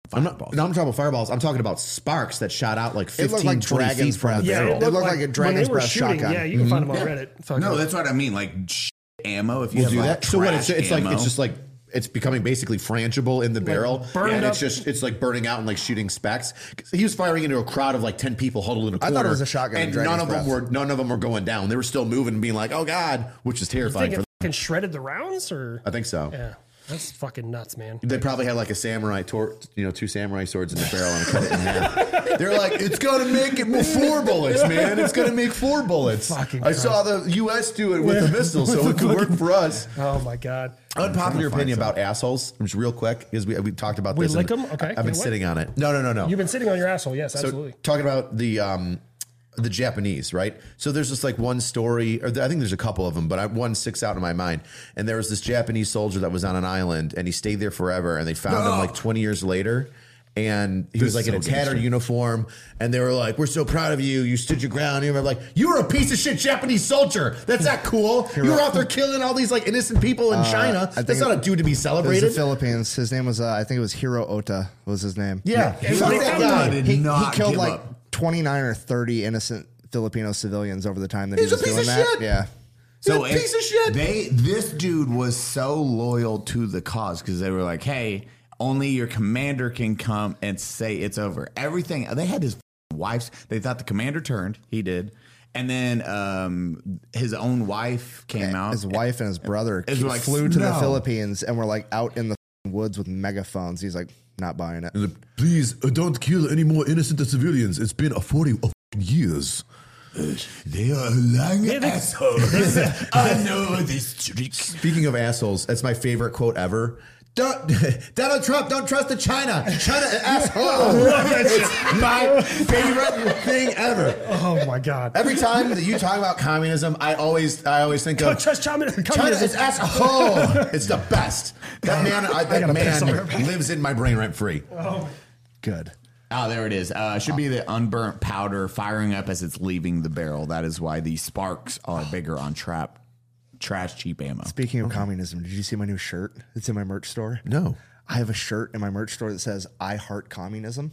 I'm talking about fireballs. I'm talking about sparks that shot out like 15, It looked like 20 dragon's feet from the breath. barrel. It looked like a dragon's breath shotgun. Yeah, you can find them on Reddit. No, that's what I mean. Like ammo. If you We'll have do like that. So what? It's ammo. like it's just like it's becoming basically frangible in the barrel, burned and up. it's like burning out and like shooting specks. He was firing into a crowd of like 10 people huddled in a I corner. thought it was a shotgun and in none of Dragon's them were going down. They were still moving and being like, "Oh God," which is You terrifying. think For it fucking shredded the rounds, or I think so. yeah, that's fucking nuts, man. They probably had like a samurai, two samurai swords in the barrel and cut it in half. They're like, it's going to make it 4 bullets, man. It's going to make 4 bullets. Fucking I saw the U.S. do it with a missile, so it could work for us. Oh my god. Unpopular opinion about assholes, just real quick, because we talked about We this. lick and 'em? Okay. I've been You know what? sitting on it. No. You've been sitting on your asshole, yes, So absolutely. talking about the Japanese, right? So there's this like one story, or I think there's a couple of them, but one sticks out in my mind. And there was this Japanese soldier that was on an island, and he stayed there forever. And they found him like 20 years later, and he was like in a tattered uniform. And they were like, "We're so proud of you. You stood your ground." And they were like, "You were a piece of shit Japanese soldier. That's not cool. You were out there killing all these like innocent people in China. That's not a dude to be It was celebrated." the Philippines. His name was, I think it was Hiro Ota was his name. Yeah, And fuck they that found guy. did He not killed give like up. 29 or 30 innocent Filipino civilians over the time that He's he a was piece doing of that. shit. Yeah. So You're a piece of shit. This dude was so loyal to the cause because they were like, "Hey, only your commander can come and say it's over." Everything they had his wife's. They thought the commander turned. He did, and then his own wife came out. His wife and his brother It's like, flew to the no. Philippines and were like out in the woods with megaphones. He's like, not buying it. Please don't kill any more innocent civilians. It's been 40 years. They are lying assholes. I know this trick. Speaking of assholes, that's my favorite quote ever. Donald Trump, don't trust the China. China, an asshole. It's my favorite thing ever. Oh my god. Every time that you talk about communism, I always think Don't of trust China. China is asshole. It's the best. That man, gotta piss on her. lives in my brain rent free. Good. Oh, there it is. Should be the unburnt powder firing up as it's leaving the barrel. That is why the sparks are bigger on trash cheap ammo. Speaking of communism, did you see my new shirt? It's in my merch store. No. I have a shirt in my merch store that says "I heart communism."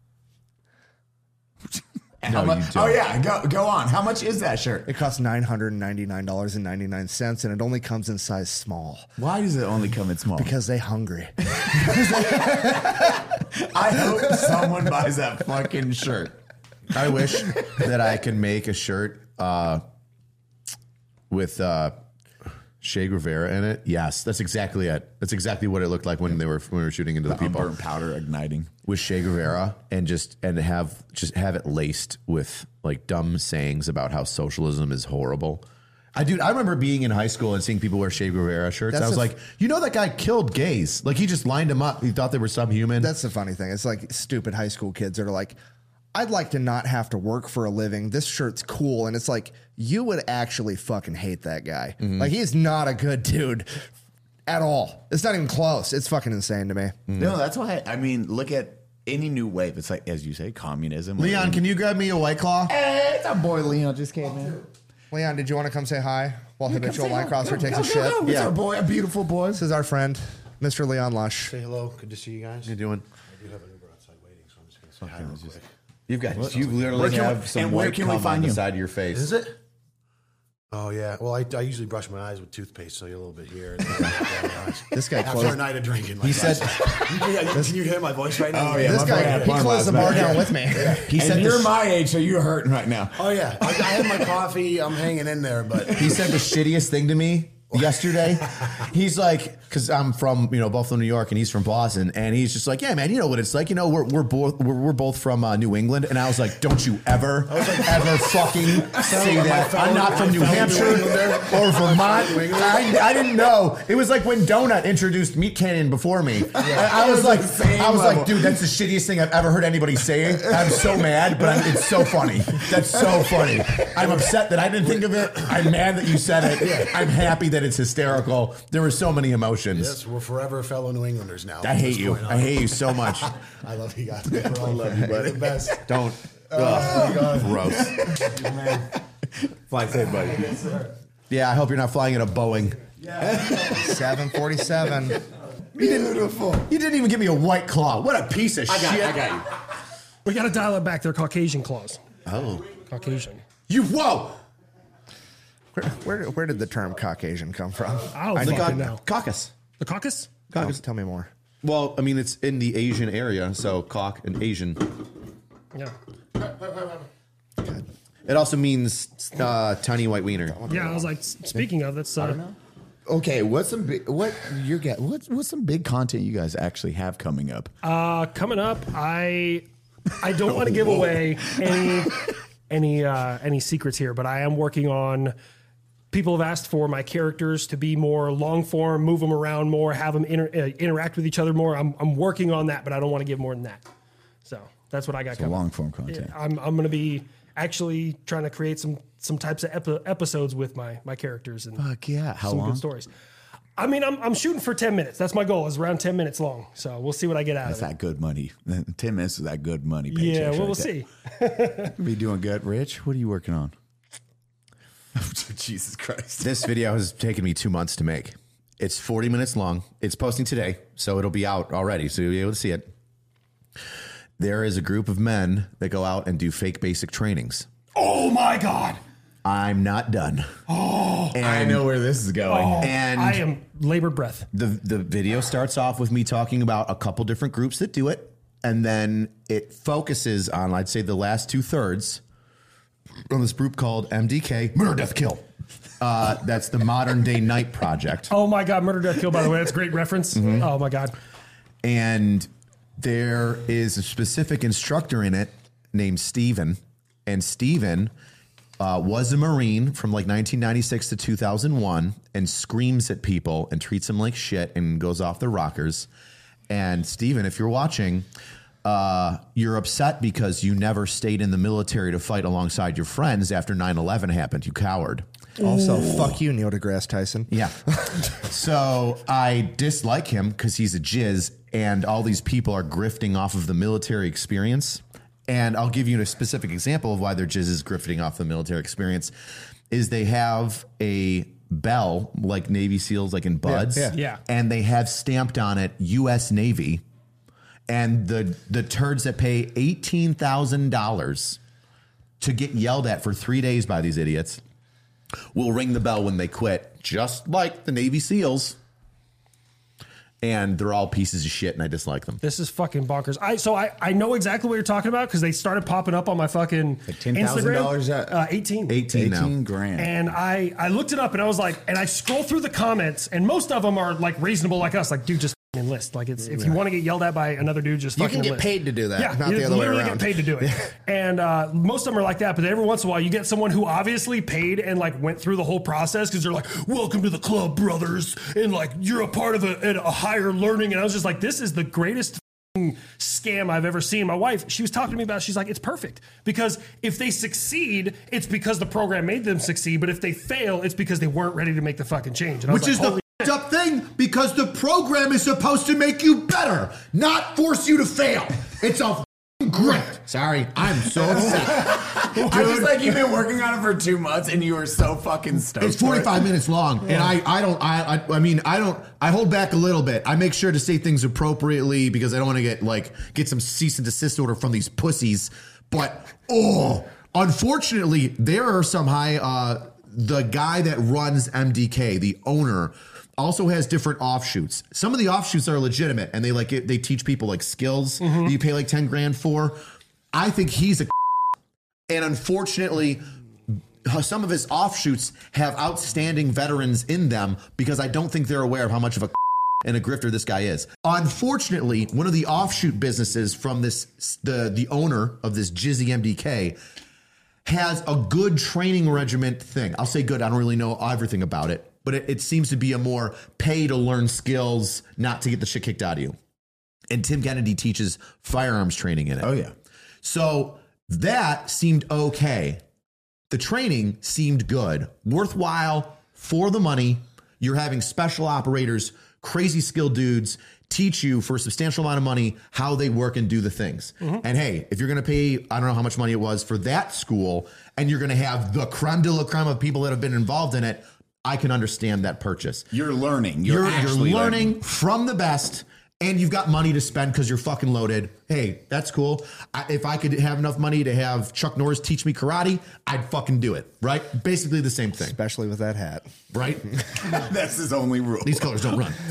How much? you don't. Oh yeah, go on. How much is that shirt? It costs $999.99, and it only comes in size small Why does it only come in small? because they hungry. I hope someone buys that fucking shirt. I wish that I could make a shirt with Che Guevara in it. Yes, that's exactly it. That's exactly what it looked like when we were shooting into the people. Unburnt powder igniting. With Che Guevara and have it laced with like dumb sayings about how socialism is horrible. I remember being in high school and seeing people wear Che Guevara shirts. That's I was like, that guy killed gays. Like he just lined them up. He thought they were subhuman. That's the funny thing. It's like stupid high school kids that are like, I'd like to not have to work for a living. This shirt's cool. And it's like, you would actually fucking hate that guy. Like, he's not a good dude at all. It's not even close. It's fucking insane to me. No, that's why. I mean, look at any new wave. It's like, as you say, communism. Leon, can you grab me a White Claw? Hey, it's our boy Leon just came in. Leon, did you want to come say hi while Habitual Line Crosser takes a shit? It's our boy, a beautiful boy. This is our friend, Mr. Leon Lush. Say hello. Good to see you guys. How you doing? I do have an Uber outside waiting, so I'm just going to say hi real quick. You literally have some where white can we cum on find the you? side of your face. Is it? Oh, yeah. Well, I usually brush my eyes with toothpaste, so you're a little bit here. And This guy after closed. a night of drinking. Like He said- can you hear my voice right now? Oh, yeah. This guy, he closed the bar down with me. He said And you're the, my age, so you're hurting right now. Oh, yeah. I had my coffee. I'm hanging in there, but he said the shittiest thing to me yesterday. He's like, because I'm from Buffalo, New York, and he's from Boston, and he's just like, yeah, man, you know what it's like. We're both from New England, and I was like, don't you ever fucking say that. I'm not from New Hampshire or Vermont. I didn't know. It was like when Donut introduced Meat Canyon before me. I was like, dude, that's the shittiest thing I've ever heard anybody say. I'm so mad, but it's so funny. That's so funny. I'm upset that I didn't think of it. I'm mad that you said it. I'm happy that it's hysterical. There were so many emotions. yes, we're forever fellow New Englanders now. I hate you. I hate you so much. I love you guys. I love you, buddy. The best. Don't. Gross. Fly safe, buddy. Yeah, I hope you're not flying in a Boeing. 747. Beautiful. You didn't even give me a White Claw. What a piece of shit. I got you. We got to dial it back. They're Caucasian claws. Oh. Caucasian. Whoa. Where did the term Caucasian come from? I don't fucking know. Caucus. The caucus? Tell me more. Well, I mean, it's in the Asian area, so cock and Asian. Yeah. It also means tiny white wiener. Yeah, I was like, speaking of, that's... Okay, what's some big content you guys actually have coming up? Coming up, I don't want to give away any secrets here, but I am working on. People have asked for my characters to be more long form, move them around more, have them interact with each other more. I'm working on that, but I don't want to give more than that. So that's what I got coming. Long form content. Yeah, I'm going to be actually trying to create some types of episodes with my characters and Fuck yeah! How some long? good stories. I mean, I'm shooting for 10 minutes. That's my goal. Is around 10 minutes long. So we'll see what I get out That's of it. that good money. 10 minutes is that good money. Yeah, paychecks well, we'll right see. Be doing good. Rich, what are you working on? Jesus Christ. This video has taken me 2 months to make. It's 40 minutes long. It's posting today, so it'll be out already, so you'll be able to see it. There is a group of men that go out and do fake basic trainings. Oh my God. I'm not done. I know where this is going. And I am labored breath. the video starts off with me talking about a couple different groups that do it, and then it focuses on, I'd say, the last 2/3 on this group called MDK, Murder, Death, Kill. That's the Modern Day Night Project. Oh my God, Murder, Death, Kill, by the way. That's a great reference. Oh my God. And there is a specific instructor in it named Steven. And Steven was a Marine from like 1996 to 2001 and screams at people and treats them like shit and goes off the rockers. And Steven, if you're watching, you're upset because you never stayed in the military to fight alongside your friends after 9/11 happened, you coward. Also, fuck you, Neil deGrasse Tyson. Yeah. So I dislike him because he's a jizz and all these people are grifting off of the military experience. And I'll give you a specific example of why their jizz is grifting off the military experience is they have a bell like Navy SEALs, like in buds. Yeah. And they have stamped on it U.S. Navy. And the turds that pay $18,000 to get yelled at for 3 days by these idiots will ring the bell when they quit, just like the Navy SEALs. And they're all pieces of shit, and I dislike them. This is fucking bonkers. I know exactly what you're talking about because they started popping up on my fucking $10,000 18. 18 now. 18 grand. And I looked it up and I was like, and I scroll through the comments and most of them are like reasonable like us. Like, dude, just enlist. Like it's, if you want to get yelled at by another dude, just You fucking can get enlist. paid to do that, Yeah, not you the other way literally around. get paid to do it. And most of them are like that, but every once in a while you get someone who obviously paid and like went through the whole process because they're like, welcome to the club, brothers. And like, you're a part of a higher learning. And I was just like, this is the greatest scam I've ever seen. My wife, she was talking to me about it. She's like, it's perfect because if they succeed, it's because the program made them succeed. But if they fail, it's because they weren't ready to make the fucking change. And I was Which is like, the f***ed up thing, because the program is supposed to make you better, not force you to fail. It's a f***ing great. Sorry, I'm so upset. I just like you've been working on it for 2 months and you were so fucking stoked. It's 45 minutes long, and I hold back a little bit. I make sure to say things appropriately because I don't want to get some cease and desist order from these pussies. But unfortunately, there are some the guy that runs MDK, the owner, also has different offshoots. Some of the offshoots are legitimate, and they teach people like skills that you pay like 10 grand for. I think he's a and unfortunately, some of his offshoots have outstanding veterans in them because I don't think they're aware of how much of a and a grifter this guy is. Unfortunately, one of the offshoot businesses from the owner of this Jizzy MDK has a good training regiment thing. I'll say good. I don't really know everything about it, but it seems to be a more pay to learn skills, not to get the shit kicked out of you. And Tim Kennedy teaches firearms training in it. Oh, yeah. So that seemed okay. The training seemed good, worthwhile for the money. You're having special operators, crazy skilled dudes teach you for a substantial amount of money how they work and do the things. And hey, if you're going to pay, I don't know how much money it was for that school, and you're going to have the creme de la creme of people that have been involved in it, I can understand that purchase. You're learning. You're actually learning from the best, and you've got money to spend because you're fucking loaded. Hey, that's cool. If I could have enough money to have Chuck Norris teach me karate, I'd fucking do it, right? Basically the same thing. Especially with that hat. Right? That's his only rule. These colors don't run.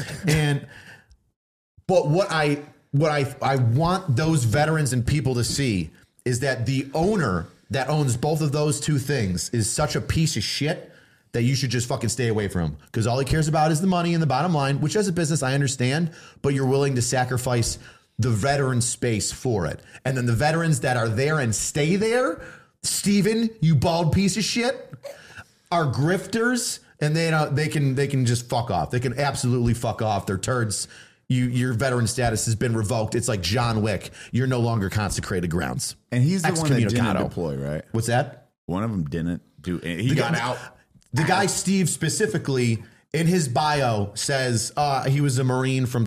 But what I want those veterans and people to see is that the owner that owns both of those two things is such a piece of shit that you should just fucking stay away from him, because all he cares about is the money and the bottom line, which as a business I understand, but you're willing to sacrifice the veteran space for it. And then the veterans that are there and stay there, Steven, you bald piece of shit, are grifters, and they can just fuck off. They can absolutely fuck off. They're turds. Your veteran status has been revoked. It's like John Wick. You're no longer consecrated grounds. And he's the one that didn't Excommunicado. deploy, right? What's that? One of them didn't do it. He got out. The guy, Steve, specifically, in his bio says he was a Marine from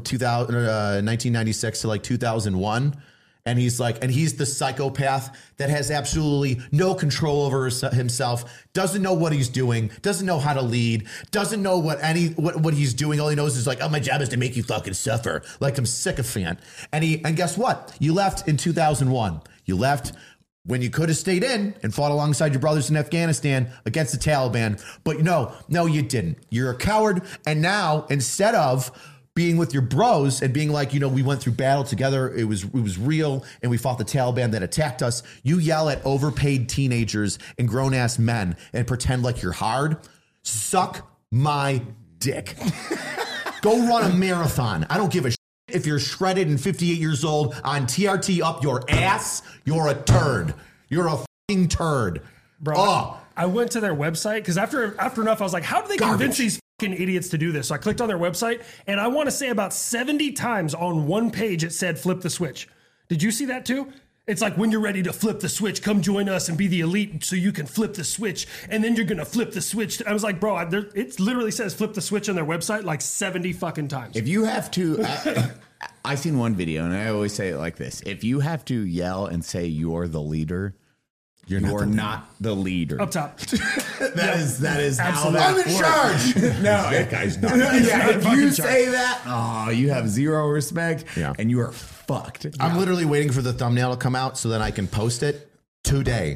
1996 to like 2001. And he's the psychopath that has absolutely no control over himself, doesn't know what he's doing, doesn't know how to lead, doesn't know what he's doing. All he knows is like, oh, my job is to make you fucking suffer, like some sycophant. And guess what? You left in 2001. You left when you could have stayed in and fought alongside your brothers in Afghanistan against the Taliban. But no, you didn't. You're a coward. And now, instead of being with your bros and being like, we went through battle together, it was real, and we fought the Taliban that attacked us, you yell at overpaid teenagers and grown-ass men and pretend like you're hard. Suck my dick. Go run a marathon. I don't give a shit if you're shredded and 58 years old on TRT up your ass. You're a turd. You're a fucking turd. Bro, I went to their website because after enough, I was like, how do they convince these fucking idiots to do this? So I clicked on their website, and I want to say about 70 times on one page it said flip the switch. Did you see that too? It's like, when you're ready to flip the switch, come join us and be the elite so you can flip the switch, and then you're going to flip the switch. I was like, bro, it literally says flip the switch on their website like 70 fucking times. If you have to, I seen one video, and I always say it like this. If you have to yell and say you're the leader, you're not the leader. Up top. That is how I'm that in works. charge. No, that guy's not. If you say that, you have zero respect, and you are fucked. I'm literally waiting for the thumbnail to come out so then I can post it today.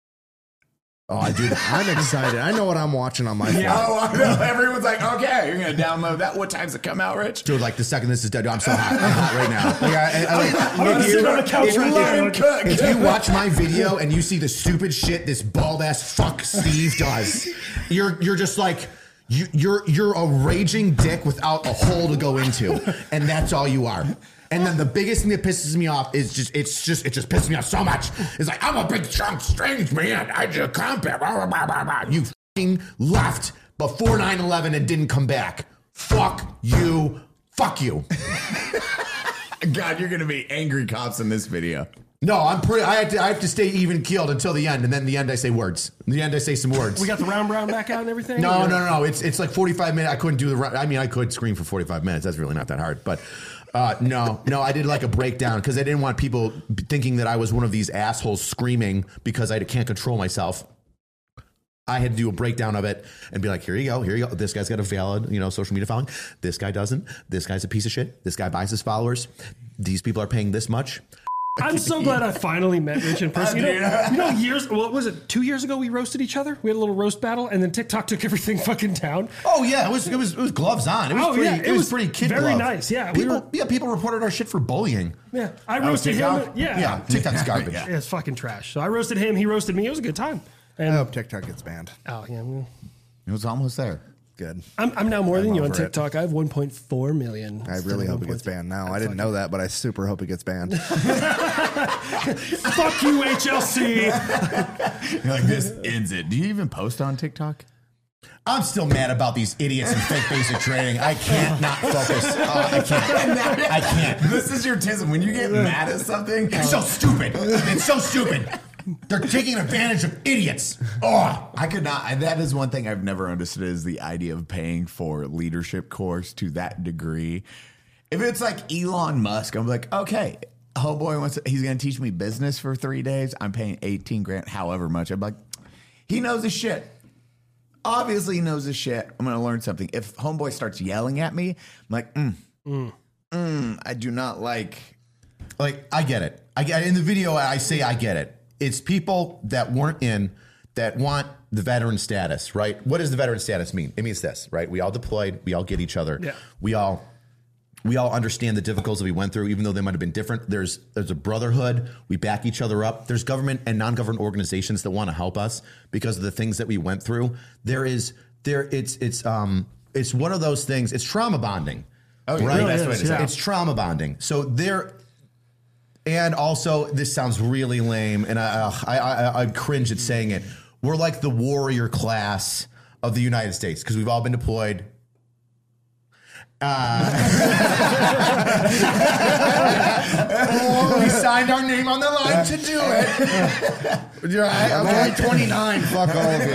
Oh, I do. I'm excited. I know what I'm watching on my phone. Oh, I know. Everyone's like, okay, you're going to download that. What time's it come out, Rich? Dude, like the second this is dead, I'm so hot. I'm hot right now. I'm sitting on the couch right there. If you watch my video and you see the stupid shit this bald ass fuck Steve does, you're just like, you're a raging dick without a hole to go into, and that's all you are. And then the biggest thing that pisses me off is it just pisses me off so much. It's like, I'm a big, strong, strange man. I just combat. Blah, blah, blah, blah. You fucking left before 9/11 and didn't come back. Fuck you. Fuck you. God, you're going to be angry cops in this video. No, I have to stay even keeled until the end, and then the end I say words. In the end I say some words. We got the round brown back out and everything? No. It's like 45 minutes. I couldn't do I could scream for 45 minutes. That's really not that hard, but. No, I did like a breakdown because I didn't want people thinking that I was one of these assholes screaming because I can't control myself. I had to do a breakdown of it and be like, here you go. This guy's got a valid, social media following. This guy doesn't. This guy's a piece of shit. This guy buys his followers. These people are paying this much. I'm so glad I finally met Rich in person. What was it? 2 years ago we roasted each other. We had a little roast battle, and then TikTok took everything fucking down. Oh yeah, it was gloves on. It was pretty kid very glove. nice. Yeah, people reported our shit for bullying. Yeah, I roasted him. Yeah, TikTok's garbage. Yeah, it's fucking trash. So I roasted him. He roasted me. It was a good time. And I hope TikTok gets banned. Oh yeah, it was almost there. Good. I'm now more than you on TikTok. I have 1.4 million. I really hope it gets banned now. I didn't know that, but I super hope it gets banned. Fuck you, HLC. You're like, this ends it. Do you even post on TikTok? I'm still mad about these idiots in fake basic training. I can't not focus. I can't. This is your tism. When you get mad at something, it's so stupid. It's so stupid. They're taking advantage of idiots. Oh, I could not. That is one thing I've never understood is the idea of paying for leadership course to that degree. If it's like Elon Musk, I'm like, okay, homeboy he's going to teach me business for 3 days. I'm paying 18 grand, however much. I'm like, he knows his shit. Obviously he knows his shit. I'm going to learn something. If homeboy starts yelling at me, I'm like, I do not like. Like, I get it. In the video, I say I get it. It's people that weren't in that want the veteran status, right? What does the veteran status mean? It means this, right? We all deployed. We all get each other. Yeah. We all understand the difficulties we went through, even though they might have been different. There's a brotherhood. We back each other up. There's government and non-government organizations that want to help us because of the things that we went through. It's one of those things. It's trauma bonding. Oh, yeah. Right? That's what it is. It's trauma bonding. So and also this sounds really lame, and I cringe at saying it. We're like the warrior class of the United States because we've all been deployed. We signed our name on the line to do it. Right, I'm only 29. Fuck all of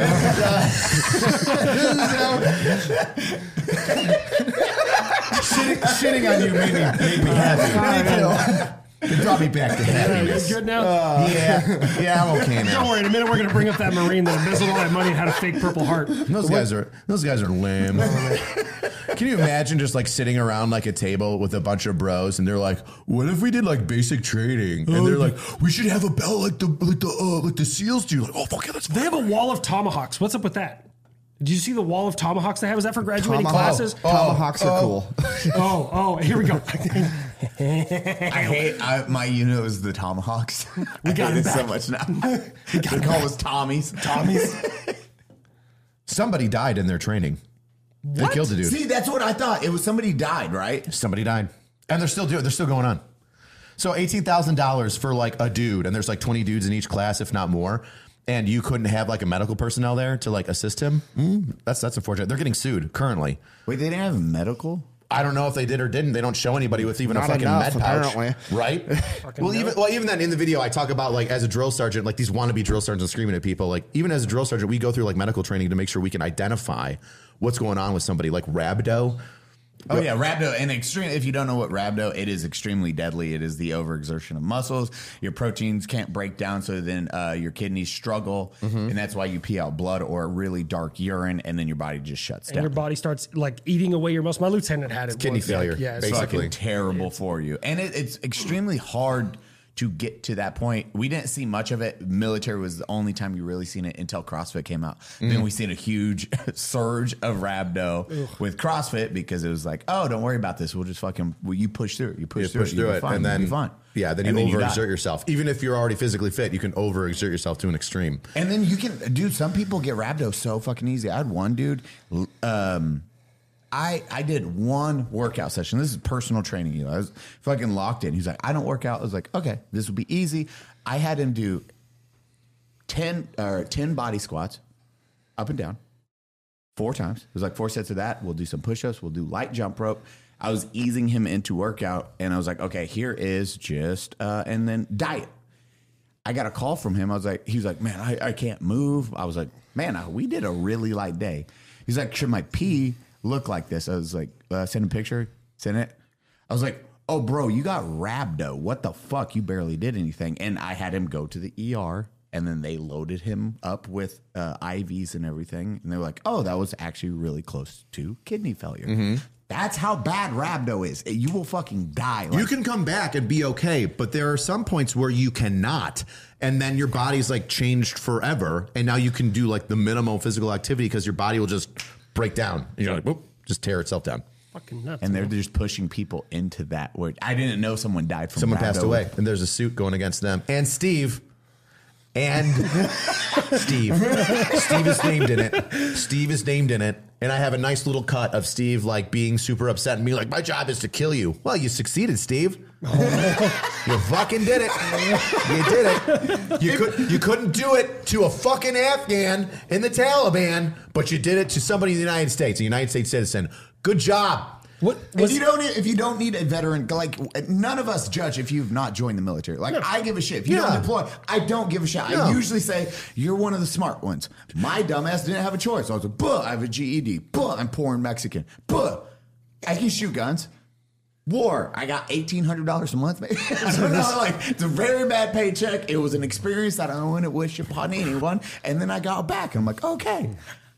you. Shitting on you made me happy. It brought me back to happiness. You good now? Yeah, I'm okay now. Don't worry. In a minute, we're going to bring up that Marine that embezzled all that money and had a fake Purple Heart. Those guys are lame. Can you imagine just like sitting around like a table with a bunch of bros and they're like, "What if we did like basic training?" And they're like, "We should have a belt like the SEALs do." Like, oh fuck yeah, that's They have a wall of tomahawks. What's up with that? Did you see the wall of tomahawks they have? Is that for graduating classes? Tomahawks are cool. Here we go. I hate my unit was the Tomahawks. We got it so much now. They call us Tommies. Somebody died in their training. They killed the dude. See, that's what I thought. It was somebody died, right? Somebody died, and they're still going on. So $18,000 for like a dude, and there's like 20 dudes in each class, if not more. And you couldn't have like a medical personnel there to like assist him. That's unfortunate. They're getting sued currently. Wait, they didn't have medical? I don't know if they did or didn't. They don't show anybody with even Not a fucking enough, med pouch, apparently. right? Even then in the video, I talk about like as a drill sergeant, like these wannabe drill sergeants screaming at people. Like even as a drill sergeant, we go through like medical training to make sure we can identify what's going on with somebody. Like rhabdo. Oh yeah, rhabdo. And if you don't know what rhabdo, it is extremely deadly. It is the overexertion of muscles. Your proteins can't break down, so then your kidneys struggle, and that's why you pee out blood or really dark urine, and then your body just shuts And down. your body starts like eating away your muscle. My lieutenant had it. Kidney once. failure, Yeah, it's basically. Fucking terrible for you, and it's extremely hard to get to that point. We didn't see much of it. Military was the only time you really seen it until CrossFit came out. Then we seen a huge surge of rhabdo with CrossFit because it was like, oh, don't worry about this. We'll just you push through it. You push through it, and then fine. Yeah, then you overexert yourself. Even if you're already physically fit, you can overexert yourself to an extreme. And then you can, dude. Some people get rhabdo so fucking easy. I had one dude. I did one workout session. This is personal training. I was fucking locked in. He's like, I don't work out. I was like, okay, this will be easy. I had him do 10 body squats up and down 4 times. It was like 4 sets of that. We'll do some push-ups. We'll do light jump rope. I was easing him into workout, and I was like, okay, here is just, and then diet. I got a call from him. He was like, man, I can't move. I was like, man, we did a really light day. He's like, should my pee look like this? I was like, send a picture, send it. I was like, oh, bro, you got rhabdo. What the fuck? You barely did anything. And I had him go to the ER, and then they loaded him up with IVs and everything. And they were like, oh, that was actually really close to kidney failure. That's how bad rhabdo is. You will fucking die. You can come back and be okay, but there are some points where you cannot. And then your body's like changed forever. And now you can do like the minimal physical activity because your body will just break down. And you're like, whoop, just tear itself down. Fucking nuts. And they're just pushing people into that word. I didn't know someone died from Someone rhabdo. passed away, and there's a suit going against them. And Steve. Steve is named in it. Steve is named in it. And I have a nice little cut of Steve like being super upset and me like, my job is to kill you. Well, you succeeded, Steve. You fucking did it. You did it. You couldn't do it to a fucking Afghan in the Taliban, but you did it to somebody in the United States, a United States citizen. Good job. If you don't need a veteran, like none of us judge if you've not joined the military. Like I give a shit. If you don't deploy, I don't give a shit. No. I usually say you're one of the smart ones. My dumbass didn't have a choice. I was like, buh, I have a GED. Buh, I'm pouring Mexican. Buh, I can shoot guns. War, I got $1,800 a month. I don't know, like it's a very bad paycheck. It was an experience that I wouldn't wish upon anyone. And then I got back. And I'm like, okay.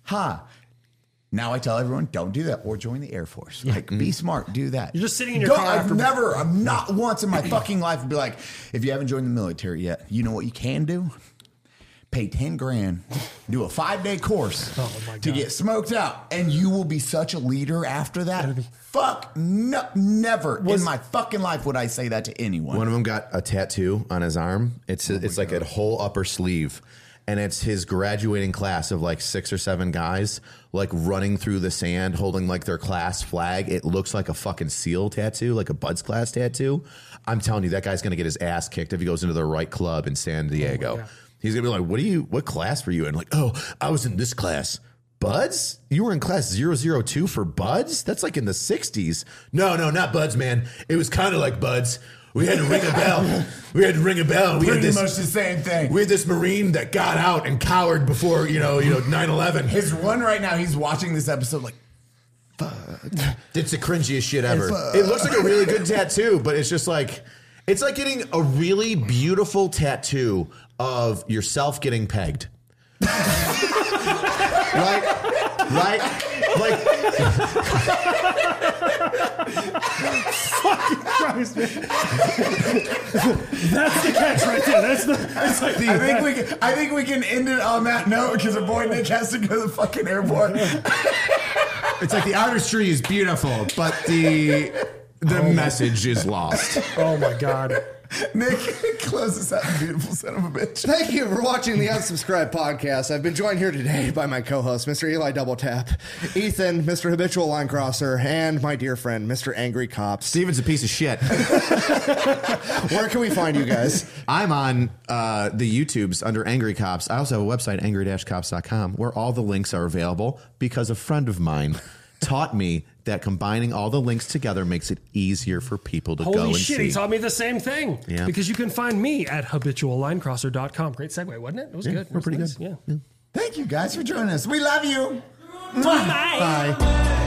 Ha. Now I tell everyone, don't do that or join the Air Force. Like, be smart, do that. You're just sitting in your car I'm not once in my fucking life would be like, if you haven't joined the military yet, you know what you can do? Pay 10 grand, do a 5-day course to get smoked out, and you will be such a leader after that. Fuck no, never in my fucking life would I say that to anyone. One of them got a tattoo on his arm. It's like a whole upper sleeve. And it's his graduating class of like 6 or 7 guys, like running through the sand, holding like their class flag. It looks like a fucking SEAL tattoo, like a Bud's class tattoo. I'm telling you, that guy's going to get his ass kicked if he goes into the right club in San Diego. He's going to be like, what class were you in? Like, oh, I was in this class. Buds? You were in class 002 for Buds? That's like in the 60s. No, not Buds, man. It was kind of like Buds. We had to ring a bell. Pretty much the same thing. We had this Marine that got out and cowered before, 9/11. His one right now, he's watching this episode like, fuck. It's the cringiest shit ever. It looks like a really good tattoo, but it's just like, it's like getting a really beautiful tattoo of yourself getting pegged. Right? Like, fucking Christ, man. That's the catch right there. That's like the. I think we can end it on that note because our boy Nick has to go to the fucking airport. It's like the artistry is beautiful, but the message is lost. Oh my God. Nick, close this out, beautiful son of a bitch. Thank you for watching the Unsubscribed Podcast. I've been joined here today by my co-host, Mr. Eli Double Tap, Ethan, Mr. Habitual Line Crosser, and my dear friend, Mr. Angry Cops. Steven's a piece of shit. Where can we find you guys? I'm on the YouTubes under Angry Cops. I also have a website, angry-cops.com, where all the links are available because a friend of mine taught me that combining all the links together makes it easier for people to go and Holy shit, see. he taught me the same thing. Yeah. Because you can find me at habituallinecrosser.com. Great segue, wasn't it? It was good. We're pretty nice. good. Yeah. Thank you guys for joining us. We love you. Bye. Bye.